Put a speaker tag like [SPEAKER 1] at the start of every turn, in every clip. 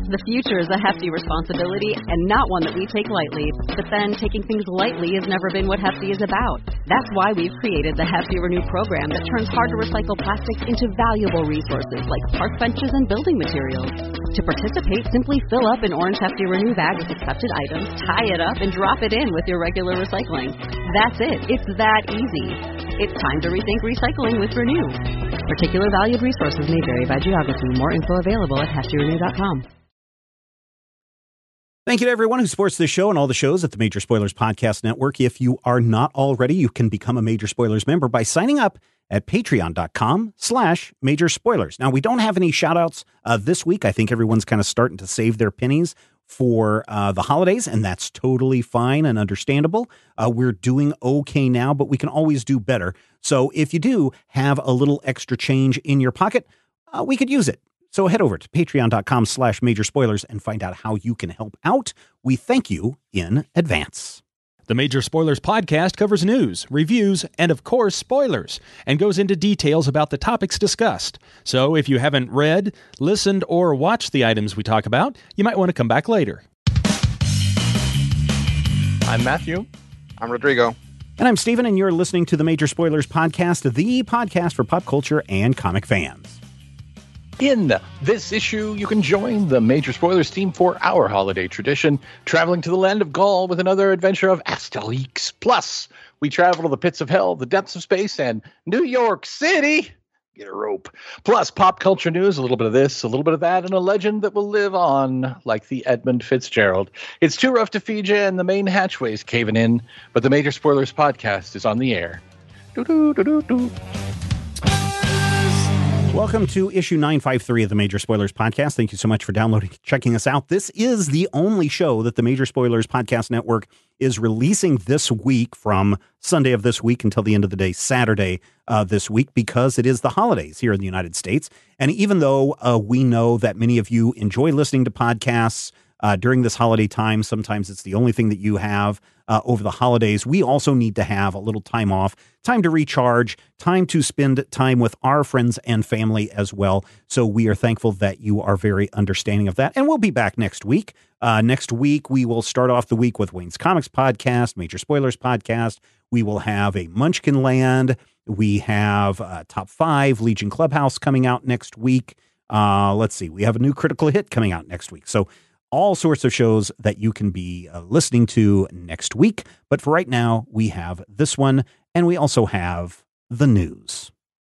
[SPEAKER 1] The future is a hefty responsibility and not one that we take lightly. But then taking things lightly has never been what Hefty is about. That's why we've created the Hefty Renew program that turns hard-to-recycle plastics into valuable resources like park benches and building materials. To participate, simply fill up an orange Hefty Renew bag with accepted items, tie it up, and drop it in with your regular recycling. That's it. It's that easy. It's time to rethink recycling with Renew. Particular valued resources may vary by geography. More info available at heftyrenew.com.
[SPEAKER 2] Thank you to everyone who supports this show and all the shows at the Major Spoilers Podcast Network. If you are not already, you can become a Major Spoilers member by signing up at patreon.com/Major Spoilers. Now, we don't have any shout outs this week. I think everyone's kind of starting to save their pennies for the holidays, and that's totally fine and understandable. We're doing okay now, but we can always do better. So if you do have a little extra change in your pocket, we could use it. So head over to patreon.com/Major Spoilers and find out how you can help out. We thank you in advance.
[SPEAKER 3] The Major Spoilers podcast covers news, reviews, and of course, spoilers, and goes into details about the topics discussed. So if you haven't read, listened, or watched the items we talk about, you might want to come back later.
[SPEAKER 4] I'm Matthew.
[SPEAKER 5] I'm Rodrigo.
[SPEAKER 2] And I'm Steven, and you're listening to the Major Spoilers podcast, the podcast for pop culture and comic fans.
[SPEAKER 4] In this issue, you can join the Major Spoilers team for our holiday tradition, traveling to the land of Gaul with another adventure of Asterix. Plus, we travel to the pits of hell, the depths of space, and New York City. Get a rope. Plus, pop culture news, a little bit of this, a little bit of that, and a legend that will live on like the Edmund Fitzgerald. It's too rough to feed you, and the main hatchway's caving in, but the Major Spoilers podcast is on the air. Do-do-do-do-do.
[SPEAKER 2] Welcome to issue 953 of the Major Spoilers Podcast. Thank you so much for downloading, checking us out. This is the only show that the Major Spoilers Podcast Network is releasing this week, from Sunday of this week until the end of the day, Saturday this week, because it is the holidays here in the United States. And even though we know that many of you enjoy listening to podcasts during this holiday time, sometimes it's the only thing that you have over the holidays, we also need to have a little time off, time to recharge, time to spend time with our friends and family as well. So we are thankful that you are very understanding of that. And we'll be back next week. Next week, we will start off the week with Wayne's Comics Podcast, Major Spoilers Podcast. We will have a Munchkin Land. We have Top 5, Legion Clubhouse coming out next week. Let's see. We have a new Critical Hit coming out next week. So all sorts of shows that you can be listening to next week. But for right now, we have this one, and we also have the news.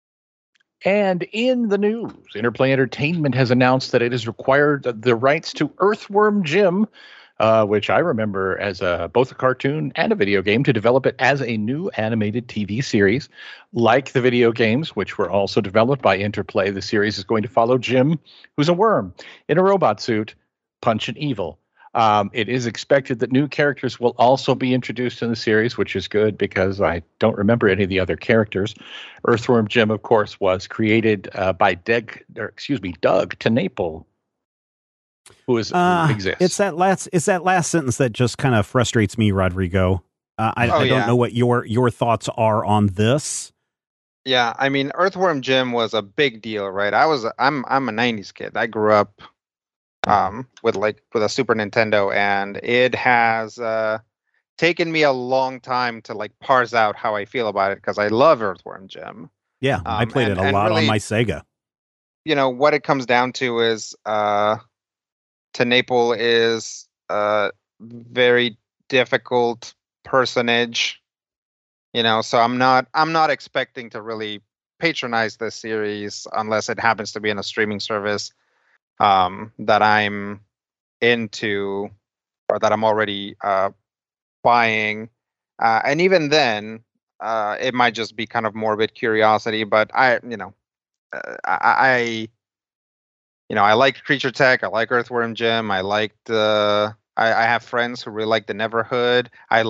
[SPEAKER 4] And in the news, Interplay Entertainment has announced that it has acquired the rights to Earthworm Jim, which I remember as both a cartoon and a video game, to develop it as a new animated TV series. Like the video games, which were also developed by Interplay, the series is going to follow Jim, who's a worm in a robot suit, punching evil. It is expected that new characters will also be introduced in the series, which is good because I don't remember any of the other characters. Earthworm Jim, of course, was created by Doug TenNapel, who exists.
[SPEAKER 2] It's that last sentence that just kind of frustrates me, Rodrigo. I don't know what your thoughts are on this.
[SPEAKER 5] Yeah, I mean, Earthworm Jim was a big deal, right? I'm a 90s kid. I grew up with a Super Nintendo, and it has taken me a long time to like parse out how I feel about it, because I love Earthworm Jim.
[SPEAKER 2] Yeah, I played it a lot really, on my Sega.
[SPEAKER 5] You know, what it comes down to is TenNapel is a very difficult personage, you know, so I'm not expecting to really patronize this series unless it happens to be in a streaming service that I'm into or that I'm already buying. And even then, it might just be kind of morbid curiosity, but I like Creature Tech. I like Earthworm Jim. I have friends who really like the Neverhood.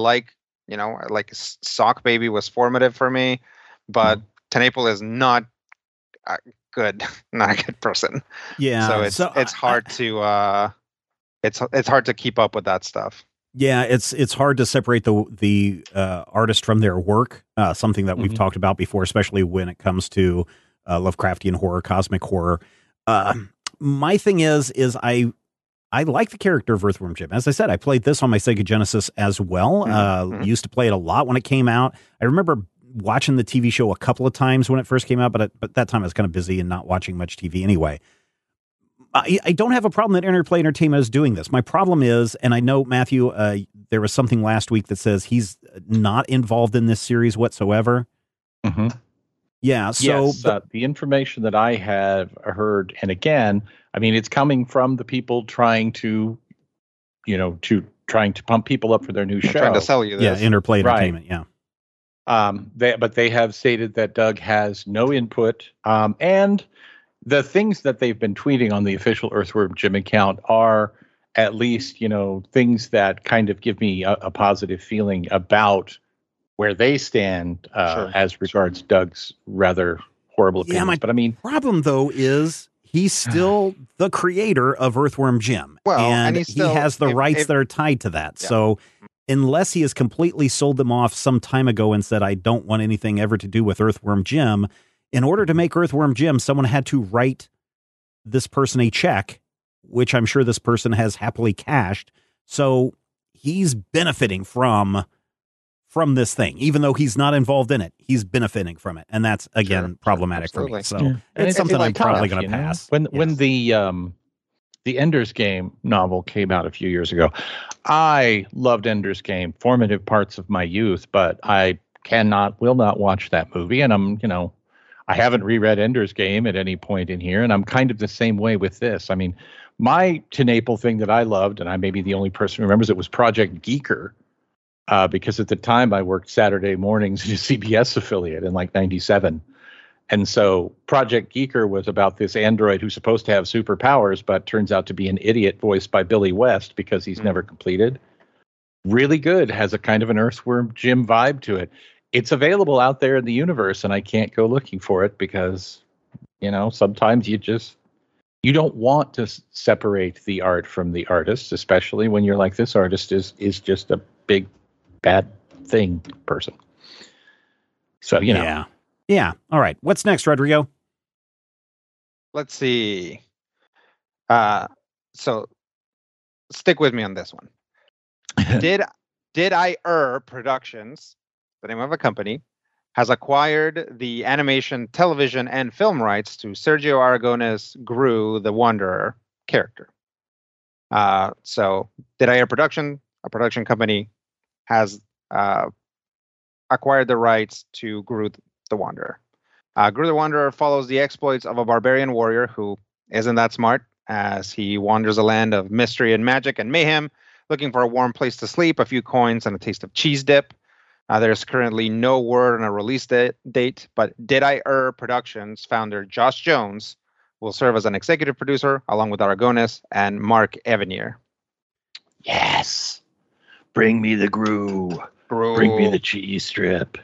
[SPEAKER 5] Sock Baby was formative for me, but TenNapel is not good, not a good person.
[SPEAKER 2] Yeah.
[SPEAKER 5] So it's hard to it's hard to keep up with that stuff.
[SPEAKER 2] Yeah, it's hard to separate the artist from their work. Something that we've talked about before, especially when it comes to Lovecraftian horror, cosmic horror. My thing is I I like the character of Earthworm Jim. As I said, I played this on my Sega Genesis as well. Used to play it a lot when it came out. I remember watching the TV show a couple of times when it first came out, but that time I was kind of busy and not watching much TV anyway. I don't have a problem that Interplay Entertainment is doing this. My problem is, and I know, Matthew, there was something last week that says he's not involved in this series whatsoever.
[SPEAKER 4] Mm-hmm.
[SPEAKER 2] Yeah. So
[SPEAKER 4] yes, the information that I have heard, and again, I mean, it's coming from the people trying to pump people up for their new show.
[SPEAKER 5] Trying to sell you this.
[SPEAKER 2] Yeah, Interplay Entertainment,
[SPEAKER 4] right. Yeah. But they have stated that Doug has no input. And the things that they've been tweeting on the official Earthworm Jim account are at least, things that kind of give me a positive feeling about where they stand as regards Doug's rather horrible opinions.
[SPEAKER 2] My
[SPEAKER 4] but I mean,
[SPEAKER 2] problem though is he's still the creator of Earthworm Jim, and he has the rights that are tied to that. Yeah. So unless he has completely sold them off some time ago and said, I don't want anything ever to do with Earthworm Jim, in order to make Earthworm Jim, someone had to write this person a check, which I'm sure this person has happily cashed. So he's benefiting from this thing, even though he's not involved in it. He's benefiting from it, and that's again problematic for me. So it's something I'm probably going to pass.
[SPEAKER 4] When the Ender's Game novel came out a few years ago, I loved Ender's Game, formative parts of my youth, but I will not watch that movie, and I haven't reread Ender's Game at any point in here, and I'm kind of the same way with this. I mean, my TNAPL thing that I loved, and I may be the only person who remembers it, was Project Geeker. Because at the time I worked Saturday mornings at a CBS affiliate in like 97. And so Project Geeker was about this android who's supposed to have superpowers, but turns out to be an idiot voiced by Billy West because he's never completed. Really good. Has a kind of an Earthworm Jim vibe to it. It's available out there in the universe, and I can't go looking for it because, sometimes you don't want to separate the art from the artist, especially when you're like, this artist is just a big bad thing person. So,
[SPEAKER 2] Yeah. All right. What's next, Rodrigo?
[SPEAKER 5] Let's see. So stick with me on this one. Did I Productions, the name of a company, has acquired the animation, television, and film rights to Sergio Aragonés Gru, the Wanderer character. So Did I Production, a production company, has acquired the rights to Gru the Wanderer. Gru the Wanderer follows the exploits of a barbarian warrior who isn't that smart, as he wanders a land of mystery and magic and mayhem, looking for a warm place to sleep, a few coins, and a taste of cheese dip. There's currently no word on a release date, but Did I Productions founder Josh Jones will serve as an executive producer, along with Aragonés and Mark Evanier.
[SPEAKER 4] Yes. Bring me the Gru. Bring me the cheese strip.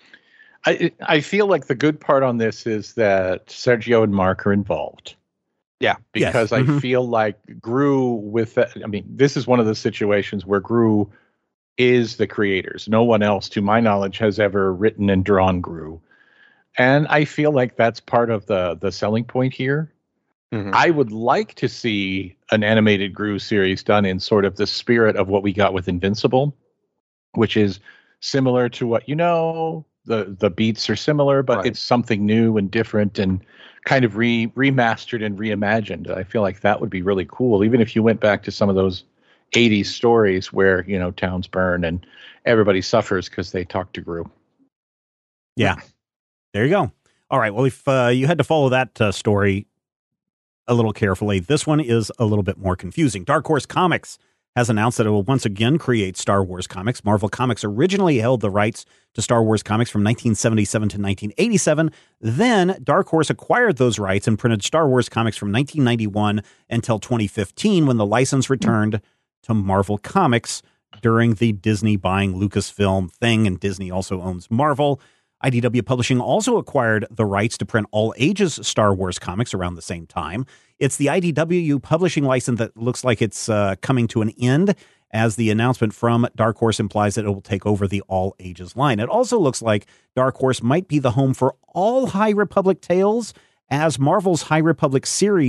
[SPEAKER 4] I feel like the good part on this is that Sergio and Mark are involved.
[SPEAKER 5] Yeah.
[SPEAKER 4] Because I feel like Gru this is one of the situations where Gru is the creators. No one else, to my knowledge, has ever written and drawn Gru. And I feel like that's part of the selling point here. Mm-hmm. I would like to see an animated Gru series done in sort of the spirit of what we got with Invincible, which is similar to what the beats are similar, but it's something new and different and kind of remastered and reimagined. I feel like that would be really cool, even if you went back to some of those 80s stories where towns burn and everybody suffers because they talk to Gru.
[SPEAKER 2] Yeah, there you go. All right, well, if you had to follow that story a little carefully, this one is a little bit more confusing. Dark Horse Comics has announced that it will once again create Star Wars comics. Marvel Comics originally held the rights to Star Wars comics from 1977 to 1987. Then Dark Horse acquired those rights and printed Star Wars comics from 1991 until 2015, when the license returned to Marvel Comics during the Disney buying Lucasfilm thing, and Disney also owns Marvel. IDW Publishing also acquired the rights to print all ages Star Wars comics around the same time. It's the IDW publishing license that looks like it's coming to an end, as the announcement from Dark Horse implies that it will take over the all ages line. It also looks like Dark Horse might be the home for all High Republic tales, as Marvel's High Republic series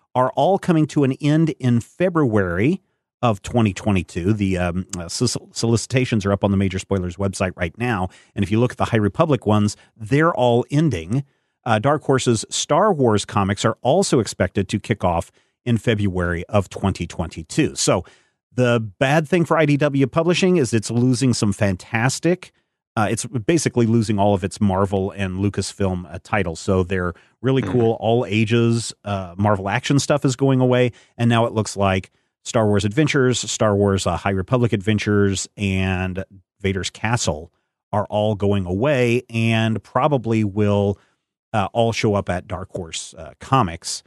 [SPEAKER 2] are all coming to an end in February of 2022. The solicitations are up on the Major Spoilers website right now. And if you look at the High Republic ones, they're all ending. Dark Horse's Star Wars comics are also expected to kick off in February of 2022. So the bad thing for IDW Publishing is it's losing some fantastic. It's basically losing all of its Marvel and Lucasfilm titles. So they're really cool, all ages. Marvel action stuff is going away. And now it looks like Star Wars Adventures, Star Wars High Republic Adventures, and Vader's Castle are all going away and probably will all show up at Dark Horse Comics.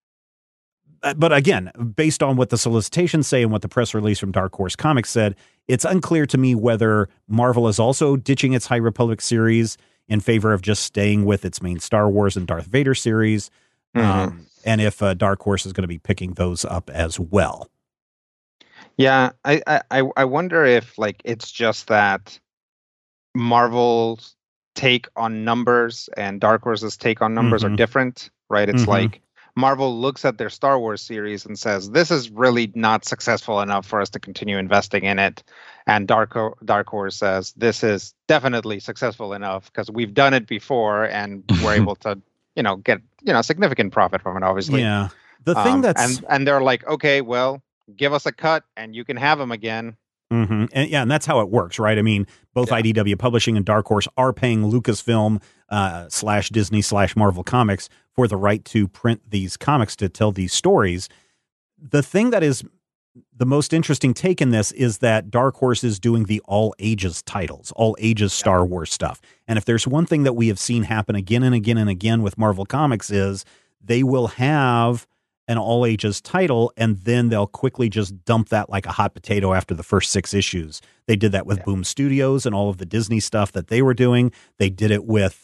[SPEAKER 2] But again, based on what the solicitations say and what the press release from Dark Horse Comics said, it's unclear to me whether Marvel is also ditching its High Republic series in favor of just staying with its main Star Wars and Darth Vader series, and if Dark Horse is going to be picking those up as well.
[SPEAKER 5] Yeah, I wonder if like it's just that Marvel's take on numbers and Dark Horse's take on numbers are different, right? It's like Marvel looks at their Star Wars series and says, this is really not successful enough for us to continue investing in it. And Dark Horse says, this is definitely successful enough because we've done it before and we're able to, get, significant profit from it, obviously.
[SPEAKER 2] Yeah. The thing that's...
[SPEAKER 5] And they're like, okay, well, give us a cut and you can have them again.
[SPEAKER 2] And that's how it works, right? I mean, both IDW Publishing and Dark Horse are paying Lucasfilm / Disney / Marvel Comics for the right to print these comics to tell these stories. The thing that is the most interesting take in this is that Dark Horse is doing the all ages titles, all ages Star Wars stuff. And if there's one thing that we have seen happen again and again and again with Marvel Comics is they will have an all ages title and then they'll quickly just dump that like a hot potato after the first 6 issues. They did that with Boom Studios and all of the Disney stuff that they were doing. They did it with,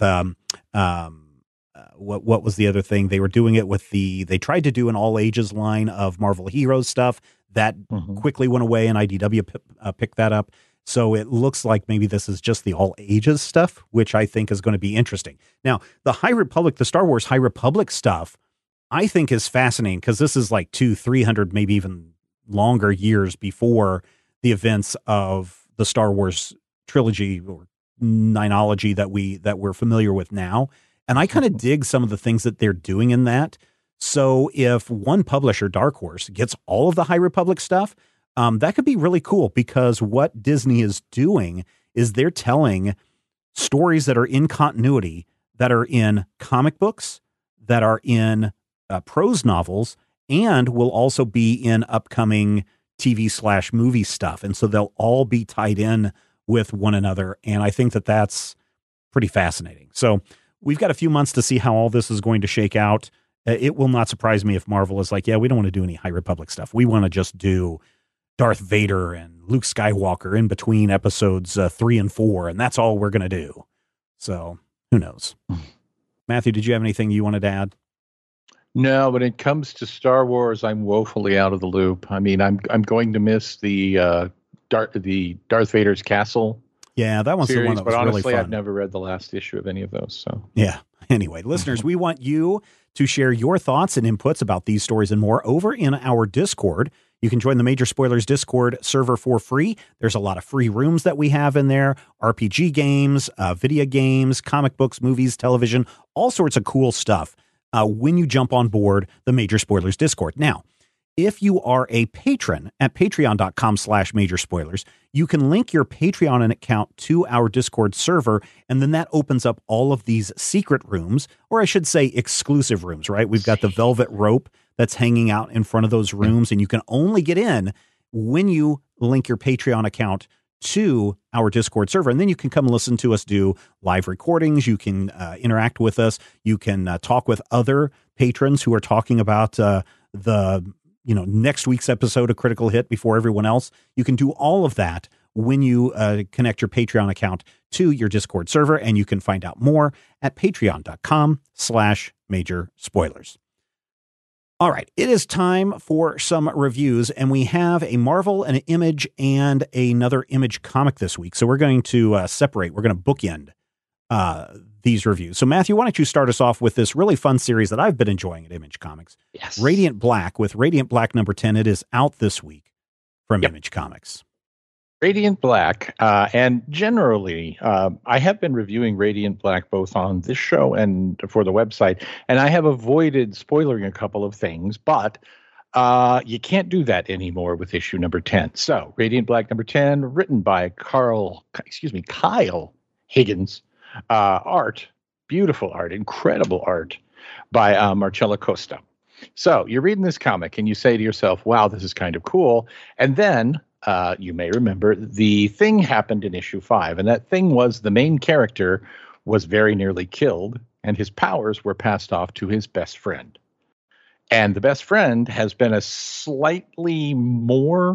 [SPEAKER 2] what was the other thing? They were doing it with they tried to do an all ages line of Marvel Heroes stuff that quickly went away and IDW picked that up. So it looks like maybe this is just the all ages stuff, which I think is going to be interesting. Now, the Star Wars High Republic stuff, I think is fascinating because this is like 200-300, maybe even longer years before the events of the Star Wars trilogy or ninology that we're familiar with now. And I kind of dig some of the things that they're doing in that. So if one publisher, Dark Horse, gets all of the High Republic stuff, that could be really cool because what Disney is doing is they're telling stories that are in continuity, that are in comic books, that are in prose novels, and will also be in upcoming TV / movie stuff. And so they'll all be tied in with one another. And I think that that's pretty fascinating. So we've got a few months to see how all this is going to shake out. It will not surprise me if Marvel is like, yeah, we don't want to do any High Republic stuff. We want to just do Darth Vader and Luke Skywalker in between episodes 3 and 4. And that's all we're going to do. So who knows? Matthew, did you have anything you wanted to add?
[SPEAKER 4] No, when it comes to Star Wars, I'm woefully out of the loop. I mean, I'm going to miss the Darth Vader's Castle.
[SPEAKER 2] Yeah, that one's
[SPEAKER 4] series,
[SPEAKER 2] the one that was
[SPEAKER 4] but honestly,
[SPEAKER 2] really fun.
[SPEAKER 4] I've never read the last issue of any of those. So
[SPEAKER 2] yeah. Anyway, listeners, we want you to share your thoughts and inputs about these stories and more over in our Discord. You can join the Major Spoilers Discord server for free. There's a lot of free rooms that we have in there, RPG games, video games, comic books, movies, television, all sorts of cool stuff when you jump on board the Major Spoilers Discord. Now, if you are a patron at patreon.com/Major Spoilers, you can link your Patreon account to our Discord server, and then that opens up all of these secret rooms, or I should say exclusive rooms, right? We've got the velvet rope that's hanging out in front of those rooms, and you can only get in when you link your Patreon account to our Discord server. And then you can come listen to us do live recordings. You can interact with us. You can talk with other patrons who are talking about the next week's episode of Critical Hit before everyone else. You can do all of that when you connect your Patreon account to your Discord server, and you can find out more at patreon.com/Major Spoilers. All right, it is time for some reviews, and we have a Marvel, an Image, and another Image comic this week. So we're going to separate. We're going to bookend these reviews. So, Matthew, why don't you start us off with this really fun series that I've been enjoying at Image Comics?
[SPEAKER 4] Yes.
[SPEAKER 2] Radiant Black, with Radiant Black number 10. It is out this week from Image Comics.
[SPEAKER 4] Radiant Black, and generally, I have been reviewing Radiant Black both on this show and for the website, and I have avoided spoiling a couple of things, but you can't do that anymore with issue number 10. So, Radiant Black number 10, written by Kyle Higgins, art, beautiful art, incredible art by Marcella Costa. So, you're reading this comic and you say to yourself, wow, this is kind of cool, and then you may remember the thing happened in issue 5, and that thing was the main character was very nearly killed, and his powers were passed off to his best friend. And the best friend has been a slightly more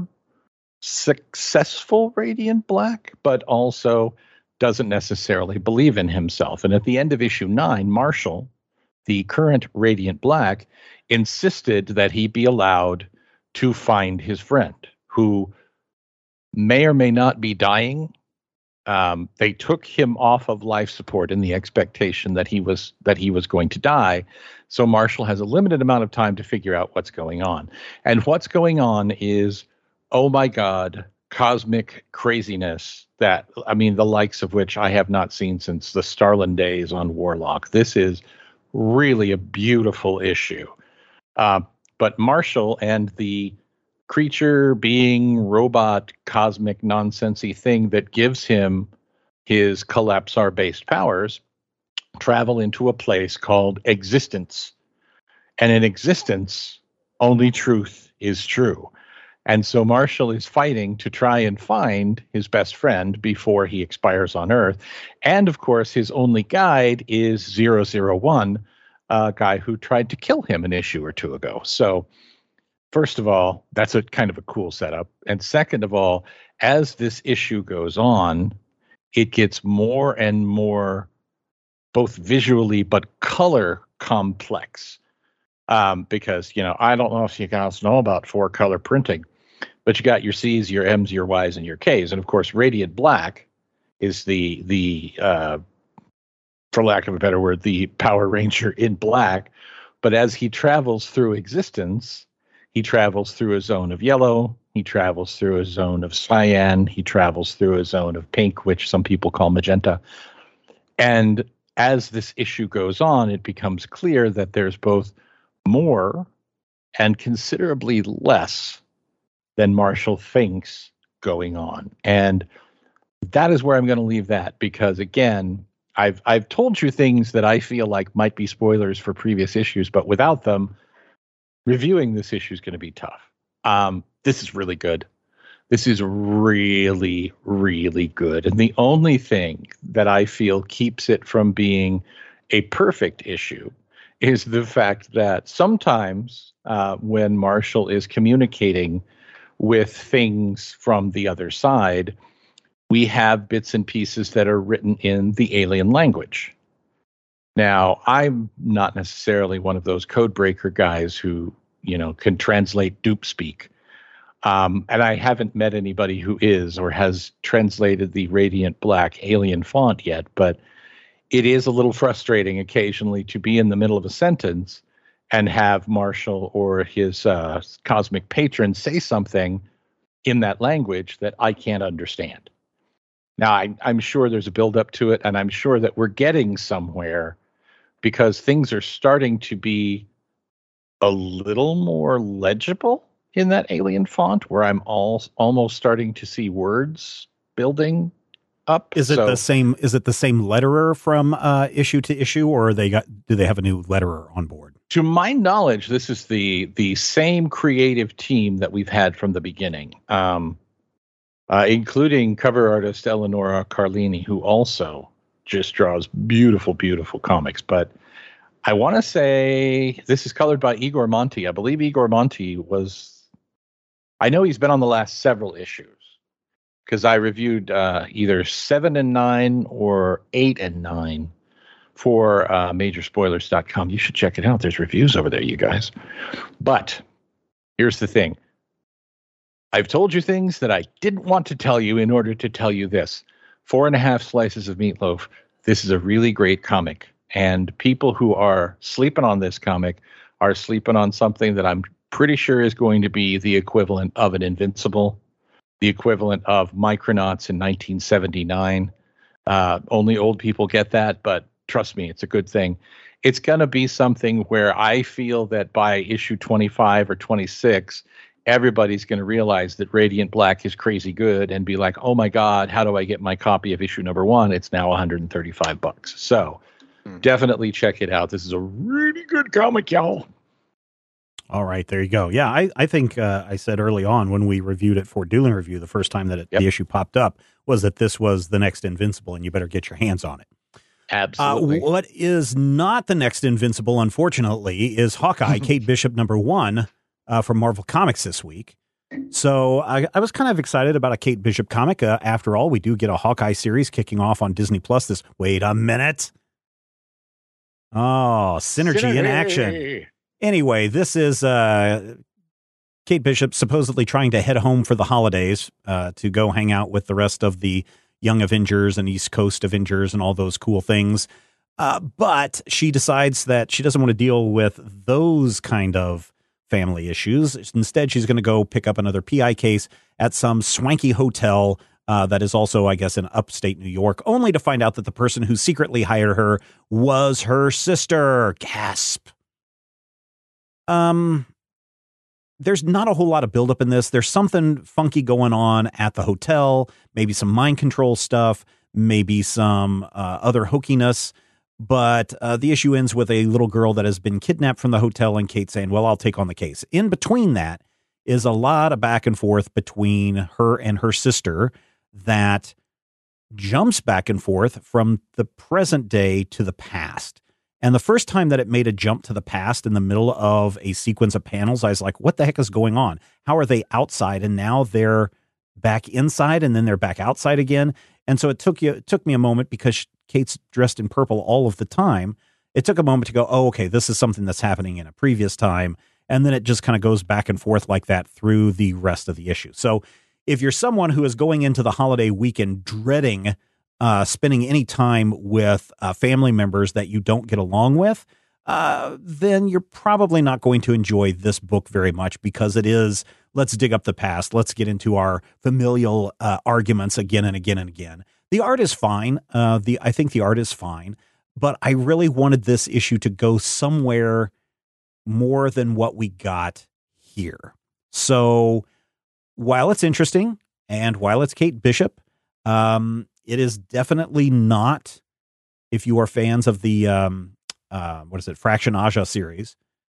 [SPEAKER 4] successful Radiant Black, but also doesn't necessarily believe in himself. And at the end of issue 9, Marshall, the current Radiant Black, insisted that he be allowed to find his friend, who may or may not be dying. They took him off of life support in the expectation that he was going to die. So Marshall has a limited amount of time to figure out what's going on. And what's going on is, oh my God, cosmic craziness that, I mean, the likes of which I have not seen since the Starlin days on Warlock. This is really a beautiful issue. But Marshall and the creature, being, robot, cosmic, nonsensy thing that gives him his Collapsar-based powers travel into a place called Existence. And in Existence, only truth is true. And so Marshall is fighting to try and find his best friend before he expires on Earth. And, of course, his only guide is 001, a guy who tried to kill him an issue or two ago. So, first of all, that's a kind of a cool setup. And second of all, as this issue goes on, it gets more and more both visually but color complex. Because, I don't know if you guys know about 4-color printing, but you got your C's, your M's, your Y's, and your K's. And of course, Radiant Black is the for lack of a better word, the Power Ranger in black. But as he travels through Existence, he travels through a zone of yellow. He travels through a zone of cyan. He travels through a zone of pink, which some people call magenta. And as this issue goes on, it becomes clear that there's both more and considerably less than Marshall thinks going on. And that is where I'm going to leave that, because, again, I've told you things that I feel like might be spoilers for previous issues, but without them, reviewing this issue is going to be tough. This is really good. This is really, really good. And the only thing that I feel keeps it from being a perfect issue is the fact that sometimes when Marshall is communicating with things from the other side, we have bits and pieces that are written in the alien language. Now, I'm not necessarily one of those code breaker guys who, can translate dupe speak. And I haven't met anybody who is or has translated the Radiant Black alien font yet, but it is a little frustrating occasionally to be in the middle of a sentence and have Marshall or his cosmic patron say something in that language that I can't understand. Now, I'm sure there's a build-up to it, and I'm sure that we're getting somewhere because things are starting to be a little more legible in that alien font, where I'm almost starting to see words building up.
[SPEAKER 2] Is it the same? Is it the same letterer from issue to issue, or do they have a new letterer on board?
[SPEAKER 4] To my knowledge, this is the same creative team that we've had from the beginning, including cover artist Eleonora Carlini, who also just draws beautiful, beautiful comics. But I want to say this is colored by Igor Monti. I believe Igor Monti I know he's been on the last several issues, because I reviewed either 7 and 9 or 8 and 9 for Majorspoilers.com. You should check it out. There's reviews over there, you guys. But here's the thing. I've told you things that I didn't want to tell you in order to tell you this. 4.5 slices of meatloaf. This is a really great comic. And people who are sleeping on this comic are sleeping on something that I'm pretty sure is going to be the equivalent of an Invincible, the equivalent of Micronauts in 1979. Only old people get that, but trust me, it's a good thing. It's going to be something where I feel that by issue 25 or 26, everybody's going to realize that Radiant Black is crazy good and be like, oh my God, how do I get my copy of issue number 1? It's now $135. So definitely check it out. This is a really good comic, y'all.
[SPEAKER 2] All right, there you go. Yeah, I think I said early on when we reviewed it for Dueling Review, the first time that the issue popped up, was that this was the next Invincible, and you better get your hands on it.
[SPEAKER 4] Absolutely.
[SPEAKER 2] What is not the next Invincible, unfortunately, is Hawkeye, Kate Bishop #1 from Marvel Comics this week. So I was kind of excited about a Kate Bishop comic. After all, we do get a Hawkeye series kicking off on Disney Plus this. Wait a minute. Oh, synergy in action. Anyway, this is Kate Bishop supposedly trying to head home for the holidays to go hang out with the rest of the Young Avengers and East Coast Avengers and all those cool things. But she decides that she doesn't want to deal with those kind of family issues. Instead, she's going to go pick up another PI case at some swanky hotel that is also, I guess, in upstate New York, only to find out that the person who secretly hired her was her sister. Gasp. There's not a whole lot of buildup in this. There's something funky going on at the hotel, maybe some mind control stuff, maybe some other hokiness. But the issue ends with a little girl that has been kidnapped from the hotel and Kate saying, well, I'll take on the case. In between that is a lot of back and forth between her and her sister that jumps back and forth from the present day to the past. And the first time that it made a jump to the past in the middle of a sequence of panels, I was like, what the heck is going on? How are they outside? And now they're back inside and then they're back outside again. And so it took me a moment because Kate's dressed in purple all of the time. It took a moment to go, oh, okay, this is something that's happening in a previous time. And then it just kind of goes back and forth like that through the rest of the issue. So if you're someone who is going into the holiday weekend dreading spending any time with family members that you don't get along with, then you're probably not going to enjoy this book very much because it is, let's dig up the past. Let's get into our familial arguments again and again and again. The art is fine. I think the art is fine, but I really wanted this issue to go somewhere more than what we got here. So while it's interesting and while it's Kate Bishop, it is definitely not, if you are fans of the, Fraction Aja series,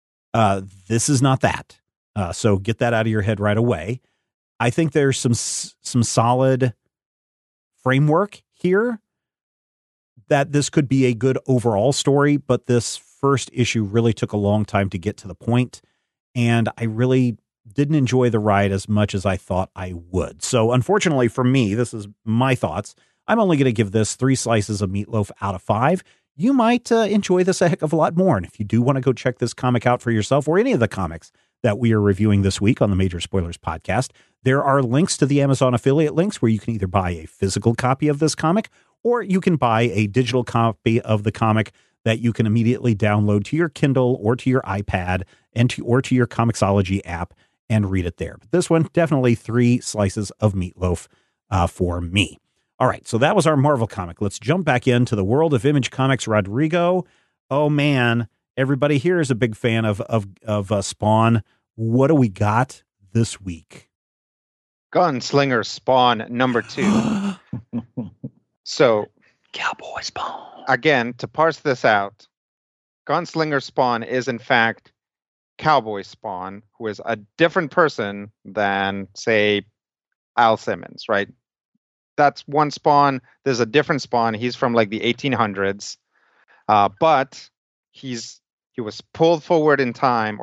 [SPEAKER 2] this is not that. So get that out of your head right away. I think there's some solid framework here that this could be a good overall story, but this first issue really took a long time to get to the point, and I really didn't enjoy the ride as much as I thought I would. So unfortunately for me, this is my thoughts. I'm only going to give this 3 slices of meatloaf out of 5. You might enjoy this a heck of a lot more. And if you do want to go check this comic out for yourself or any of the comics that we are reviewing this week on the Major Spoilers podcast, there are links to the Amazon affiliate links where you can either buy a physical copy of this comic or you can buy a digital copy of the comic that you can immediately download to your Kindle or to your iPad or to your Comixology app and read it there. But this one, definitely 3 slices of meatloaf for me. All right, so that was our Marvel comic. Let's jump back into the world of Image Comics. Rodrigo, oh man, everybody here is a big fan of Spawn. What do we got this week?
[SPEAKER 5] Gunslinger Spawn #2. So,
[SPEAKER 4] Cowboy Spawn.
[SPEAKER 5] Again, to parse this out, Gunslinger Spawn is in fact Cowboy Spawn, who is a different person than, say, Al Simmons, right? That's one Spawn. There's a different Spawn. He's from like the 1800s, but he was pulled forward in time,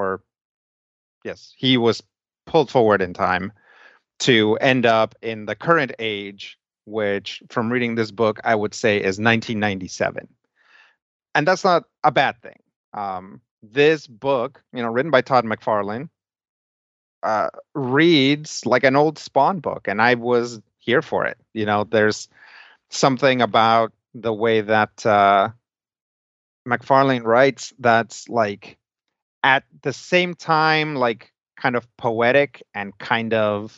[SPEAKER 5] he was pulled forward in time to end up in the current age, which, from reading this book, I would say is 1997, and that's not a bad thing. This book, written by Todd McFarlane, reads like an old Spawn book, and I was here for it. There's something about the way that McFarlane writes. That's like at the same time, like kind of poetic and kind of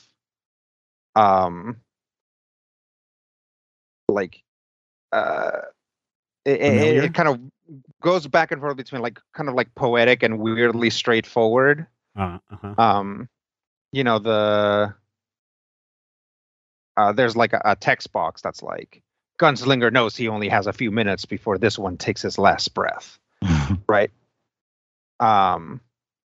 [SPEAKER 5] like it kind of goes back and forth between like kind of like poetic and weirdly straightforward. You know, there's like a text box that's like, Gunslinger knows he only has a few minutes before this one takes his last breath. Right. And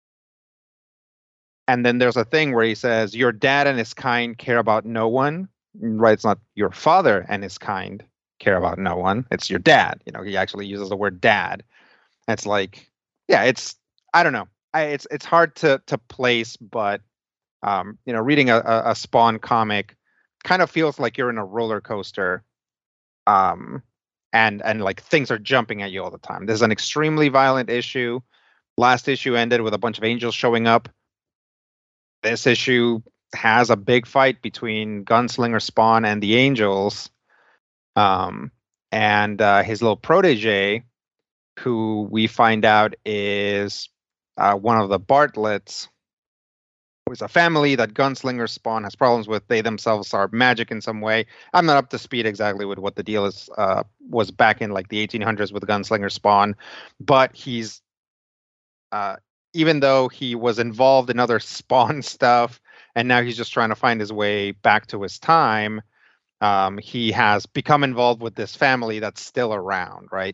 [SPEAKER 5] then there's a thing where he says, your dad and his kind care about no one. Right. It's not your father and his kind care about no one. It's your dad. You know, he actually uses the word dad. It's like, yeah, I don't know. It's hard to place, but you know, reading a Spawn comic kind of feels like you're in a roller coaster. And like things are jumping at you all the time. There's an extremely violent issue. Last issue ended with a bunch of angels showing up. This issue has a big fight between Gunslinger Spawn and the angels. And his little protege, who we find out is one of the Bartletts, who is a family that Gunslinger Spawn has problems with. They themselves are magic in some way. I'm not up to speed exactly with what the deal is was back in like the 1800s with Gunslinger Spawn, but he's even though he was involved in other Spawn stuff, and now he's just trying to find his way back to his time. He has become involved with this family that's still around, right?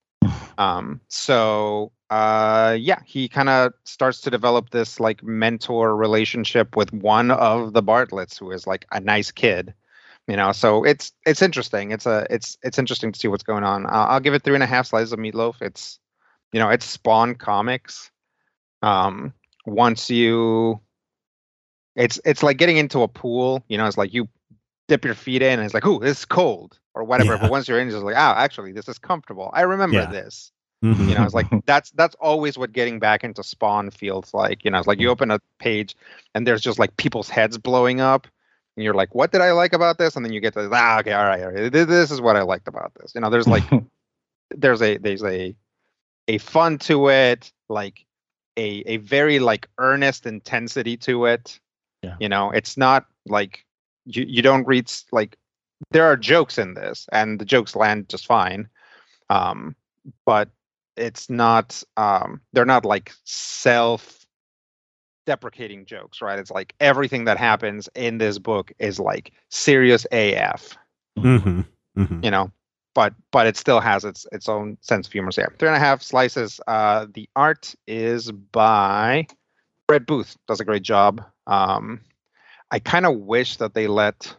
[SPEAKER 5] Yeah, he kind of starts to develop this like mentor relationship with one of the Bartletts, who is like a nice kid, you know. So it's interesting. It's interesting to see what's going on. I'll give it 3.5 slices of meatloaf. It's, you know, it's Spawn Comics. Once you, it's like getting into a pool. You know, it's like you dip your feet in and it's like, ooh, this is cold or whatever. Yeah. But once you're in, it's just like, oh, actually, this is comfortable. I remember this. Mm-hmm. You know, it's like that's always what getting back into Spawn feels like. You know, it's like you open a page and there's just like people's heads blowing up, and you're like, what did I like about this? And then you get to okay, all right, this is what I liked about this. You know, there's like there's a fun to it, like a very like earnest intensity to it. Yeah. You know, it's not like you don't read, like, there are jokes in this and the jokes land just fine. But it's not, they're not like self-deprecating jokes, right? It's like everything that happens in this book is like serious AF, you know, but it still has its own sense of humor. So yeah, 3.5 slices. The art is by Brett Booth, does a great job. I kind of wish that they let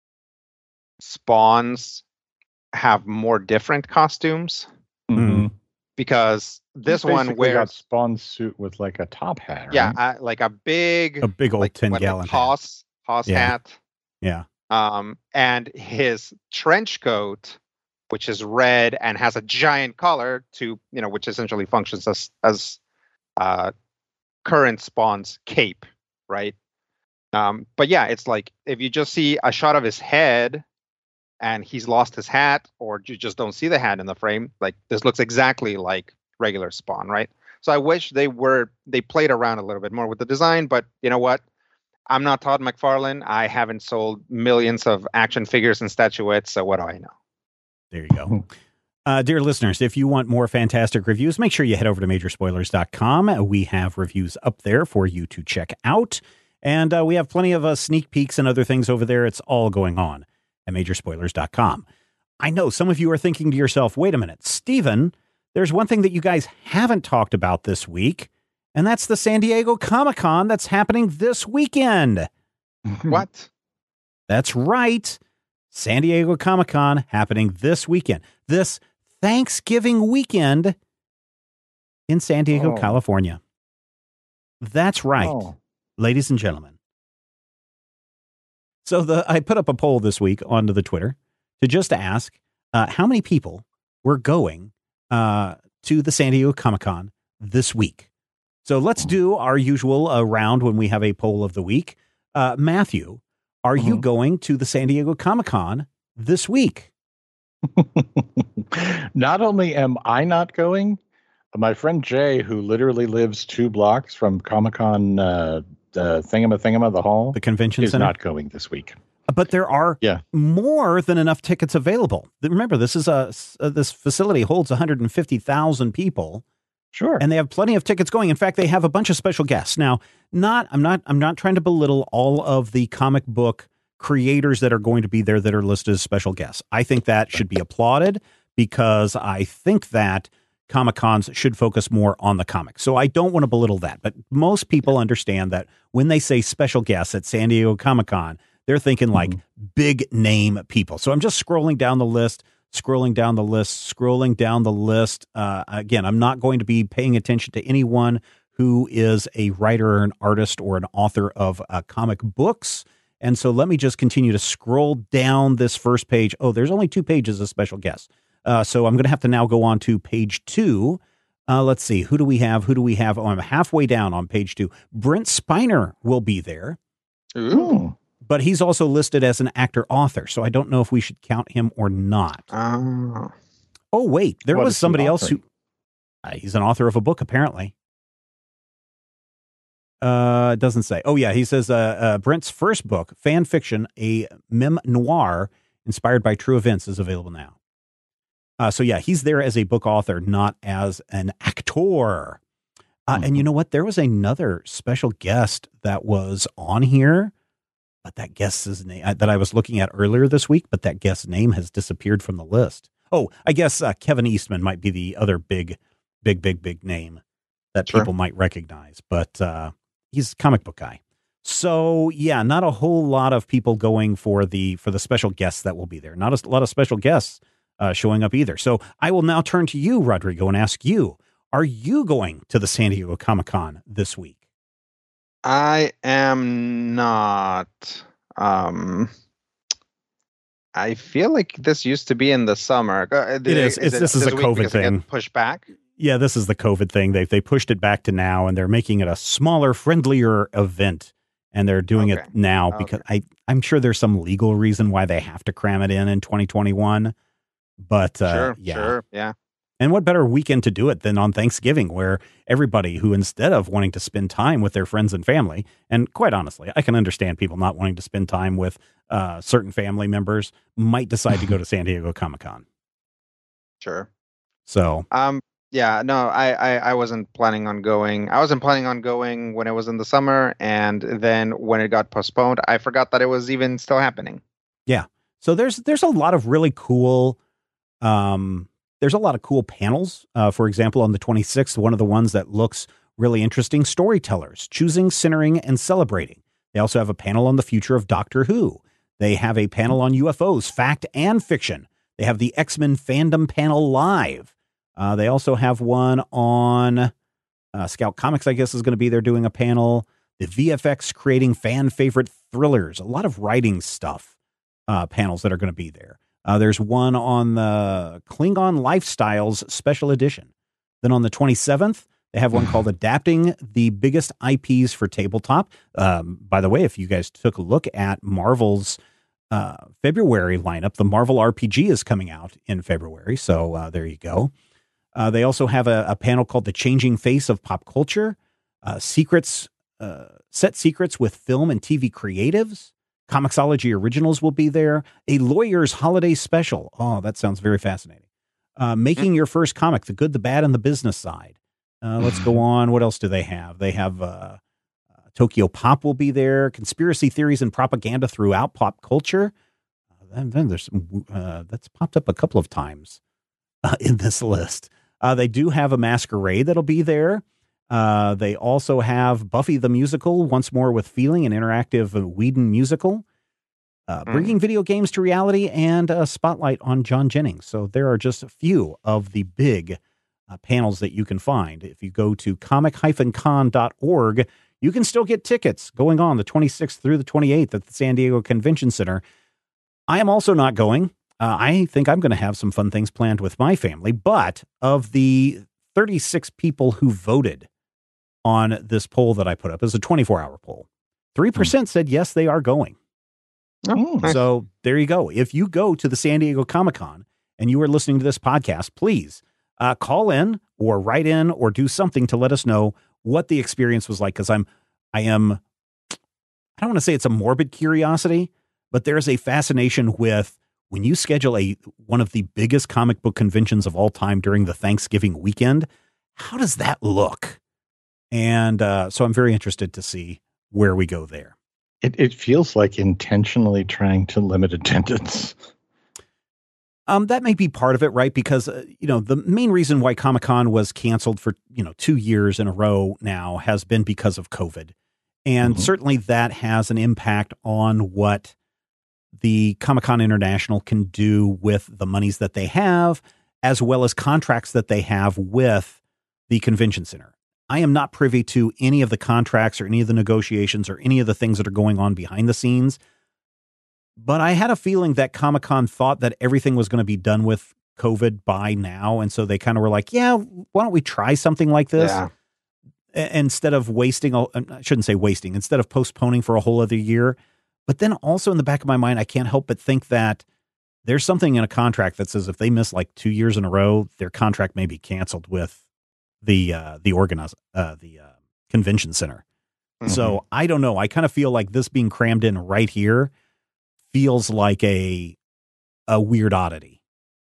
[SPEAKER 5] Spawns have more different costumes. Because this one wears
[SPEAKER 4] got Spawn's suit with like a top hat, right?
[SPEAKER 5] Yeah, like a big
[SPEAKER 2] old like, 10-gallon
[SPEAKER 5] Haas hat.
[SPEAKER 2] Yeah.
[SPEAKER 5] And his trench coat, which is red and has a giant collar to, you know, which essentially functions as current Spawn's cape, right? But yeah, it's like if you just see a shot of his head and he's lost his hat, or you just don't see the hat in the frame, like this looks exactly like regular Spawn, right? So I wish they played around a little bit more with the design, but you know what? I'm not Todd McFarlane. I haven't sold millions of action figures and statuettes, so what do I know?
[SPEAKER 2] There you go. Dear listeners, if you want more fantastic reviews, make sure you head over to majorspoilers.com. We have reviews up there for you to check out. And we have plenty of sneak peeks and other things over there. It's all going on at majorspoilers.com. I know some of you are thinking to yourself, wait a minute, Steven, there's one thing that you guys haven't talked about this week, and that's the San Diego Comic-Con that's happening this weekend.
[SPEAKER 5] What?
[SPEAKER 2] That's right. San Diego Comic-Con happening this weekend. This Thanksgiving weekend in San Diego, California. That's right. Ladies and gentlemen. So I put up a poll this week onto the Twitter to just ask how many people were going to the San Diego Comic-Con this week. So let's do our usual round when we have a poll of the week. Matthew, are you going to the San Diego Comic-Con this week?
[SPEAKER 4] Not only am I not going, my friend Jay, who literally lives 2 blocks from Comic-Con, the thingama, the hall,
[SPEAKER 2] The convention
[SPEAKER 4] is
[SPEAKER 2] center?
[SPEAKER 4] not going this week.
[SPEAKER 2] But there are more than enough tickets available. Remember, this is this facility holds 150,000 people.
[SPEAKER 4] Sure.
[SPEAKER 2] And they have plenty of tickets going. In fact, they have a bunch of special guests. Now, I'm not trying to belittle all of the comic book creators that are going to be there that are listed as special guests. I think that should be applauded because I think that Comic-Cons should focus more on the comics. So I don't want to belittle that. But most people understand that when they say special guests at San Diego Comic-Con, they're thinking like big name people. So I'm just scrolling down the list. Again, I'm not going to be paying attention to anyone who is a writer or an artist or an author of comic books. And so let me just continue to scroll down this first page. Oh, there's only 2 pages of special guests. So I'm going to have to now go on to page 2. Let's see. Who do we have? Oh, I'm halfway down on page 2. Brent Spiner will be there.
[SPEAKER 5] Ooh.
[SPEAKER 2] But he's also listed as an actor-author, so I don't know if we should count him or not.
[SPEAKER 5] Oh,
[SPEAKER 2] Wait. There
[SPEAKER 4] What
[SPEAKER 2] was
[SPEAKER 4] is he
[SPEAKER 2] somebody else
[SPEAKER 4] authoring?
[SPEAKER 2] who... he's an author of a book, apparently. It doesn't say. Oh, yeah, he says Brent's first book, fan fiction, a meme noir inspired by true events, is available now. So, yeah, he's there as a book author, not as an actor. And you know what? There was another special guest that was on here. But that guest's name that I was looking at earlier this week, but that guest's name has disappeared from the list. Oh, I guess Kevin Eastman might be the other big name that people might recognize. But he's a comic book guy. So yeah, not a whole lot of people going for the special guests that will be there. Not a lot of special guests showing up either. So I will now turn to you, Rodrigo, and ask you: are you going to the San Diego Comic-Con this week?
[SPEAKER 5] I am not. I feel like this used to be in the summer.
[SPEAKER 2] It is. This is a COVID thing.
[SPEAKER 5] Pushed back.
[SPEAKER 2] Yeah, this is the COVID thing. They pushed it back to now, and they're making it a smaller, friendlier event, and they're doing it now because I'm sure there's some legal reason why they have to cram it in 2021. But
[SPEAKER 5] Sure.
[SPEAKER 2] And what better weekend to do it than on Thanksgiving, where everybody who, instead of wanting to spend time with their friends and family, and quite honestly, I can understand people not wanting to spend time with certain family members, might decide to go to San Diego Comic-Con.
[SPEAKER 5] Sure.
[SPEAKER 2] So,
[SPEAKER 5] yeah, no, I wasn't planning on going. I wasn't planning on going when it was in the summer, and then when it got postponed, I forgot that it was even still happening.
[SPEAKER 2] Yeah. So there's a lot of really cool. There's a lot of cool panels. For example, on the 26th, one of the ones that looks really interesting: storytellers choosing, centering, and celebrating. They also have a panel on the future of Doctor Who. They have a panel on UFOs, fact and fiction. They have the X-Men fandom panel live. They also have one on Scout Comics, I guess, is going to be there doing a panel. The VFX creating fan favorite thrillers. A lot of writing stuff panels that are going to be there. There's one on the Klingon Lifestyles Special Edition. Then on the 27th, they have one called Adapting the Biggest IPs for Tabletop. By the way, if you guys took a look at Marvel's February lineup, the Marvel RPG is coming out in February. So there you go. They also have a panel called The Changing Face of Pop Culture, Set Secrets with Film and TV Creatives. Comixology Originals will be there. A Lawyer's Holiday Special. Oh, that sounds very fascinating. Making Your First Comic, The Good, the Bad, and the Business Side. Let's go on. What else do they have? They have Tokyo Pop will be there. Conspiracy Theories and Propaganda Throughout Pop Culture. Then there's that's popped up a couple of times in this list. They do have a Masquerade that'll be there. They also have Buffy the Musical, Once More with Feeling, an interactive Whedon musical, bringing video games to reality, and a spotlight on John Jennings. So there are just a few of the big panels that you can find. If you go to comic-con.org, you can still get tickets going on the 26th through the 28th at the San Diego Convention Center. I am also not going. I think I'm going to have some fun things planned with my family, but of the 36 people who voted on this poll that I put up, as a 24-hour poll, 3% said yes, they are going.
[SPEAKER 5] Oh, nice.
[SPEAKER 2] So there you go. If you go to the San Diego Comic-Con and you are listening to this podcast, please call in or write in or do something to let us know what the experience was like. Because I don't want to say it's a morbid curiosity, but there's a fascination with when you schedule one of the biggest comic book conventions of all time during the Thanksgiving weekend. How does that look? And so I'm very interested to see where we go there.
[SPEAKER 4] It feels like intentionally trying to limit attendance.
[SPEAKER 2] That may be part of it, right? Because, the main reason why Comic-Con was canceled for, 2 years in a row now has been because of COVID. And certainly that has an impact on what the Comic-Con International can do with the monies that they have, as well as contracts that they have with the convention center. I am not privy to any of the contracts or any of the negotiations or any of the things that are going on behind the scenes. But I had a feeling that Comic-Con thought that everything was going to be done with COVID by now. And so they kind of were like, yeah, why don't we try something like this?
[SPEAKER 5] Yeah.
[SPEAKER 2] Instead of instead of postponing for a whole other year. But then also in the back of my mind, I can't help but think that there's something in a contract that says if they miss like 2 years in a row, their contract may be canceled with the convention center. So I don't know. I kind of feel like this being crammed in right here feels like a weird oddity.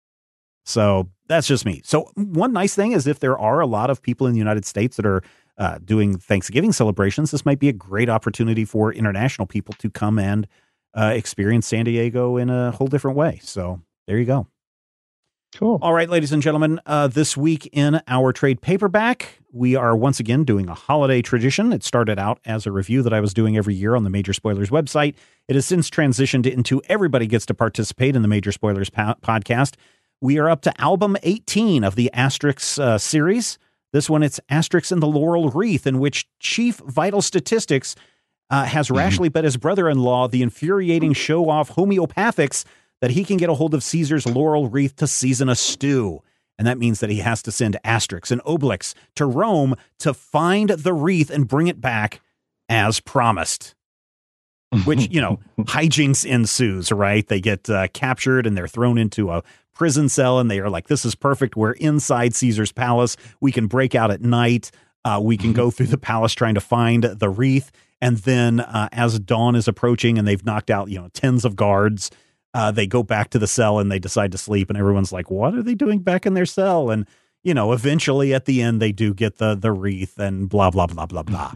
[SPEAKER 2] So that's just me. So one nice thing is if there are a lot of people in the United States that are doing Thanksgiving celebrations, this might be a great opportunity for international people to come and experience San Diego in a whole different way. So there you go.
[SPEAKER 4] Cool.
[SPEAKER 2] All right, ladies and gentlemen, this week in our trade paperback, we are once again doing a holiday tradition. It started out as a review that I was doing every year on the Major Spoilers website. It has since transitioned into everybody gets to participate in the Major Spoilers podcast. We are up to album 18 of the Asterix series. This one, it's Asterix and the Laurel Wreath, in which Chief Vital Statistics has rashly bet his brother-in-law the infuriating show-off homeopathics that he can get a hold of Caesar's laurel wreath to season a stew. And that means that he has to send Asterix and Obelix to Rome to find the wreath and bring it back as promised. Which, hijinks ensues, right? They get captured and they're thrown into a prison cell and they are like, this is perfect. We're inside Caesar's palace. We can break out at night. We can go through the palace trying to find the wreath. And then as dawn is approaching and they've knocked out, tens of guards, they go back to the cell and they decide to sleep and everyone's like, what are they doing back in their cell? And, eventually at the end, they do get the wreath and blah, blah, blah, blah, blah.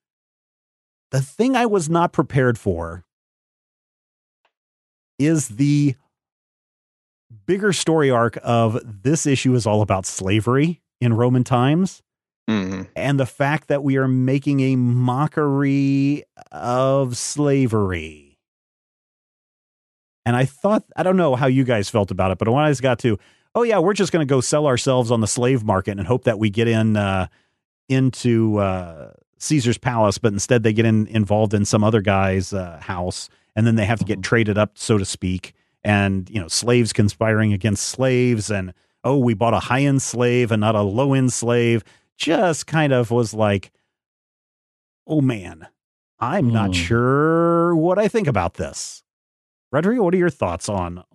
[SPEAKER 2] The thing I was not prepared for is the bigger story arc of this issue is all about slavery in Roman times. And the fact that we are making a mockery of slavery. And I thought, I don't know how you guys felt about it, but when I just got to, oh yeah, we're just going to go sell ourselves on the slave market and hope that we get into Caesar's palace, but instead they get involved in some other guy's house, and then they have to get traded up, so to speak. And, slaves conspiring against slaves, and, oh, we bought a high-end slave and not a low-end slave. Just kind of was like, oh man, I'm not sure what I think about this. Rodrigo, what are your thoughts on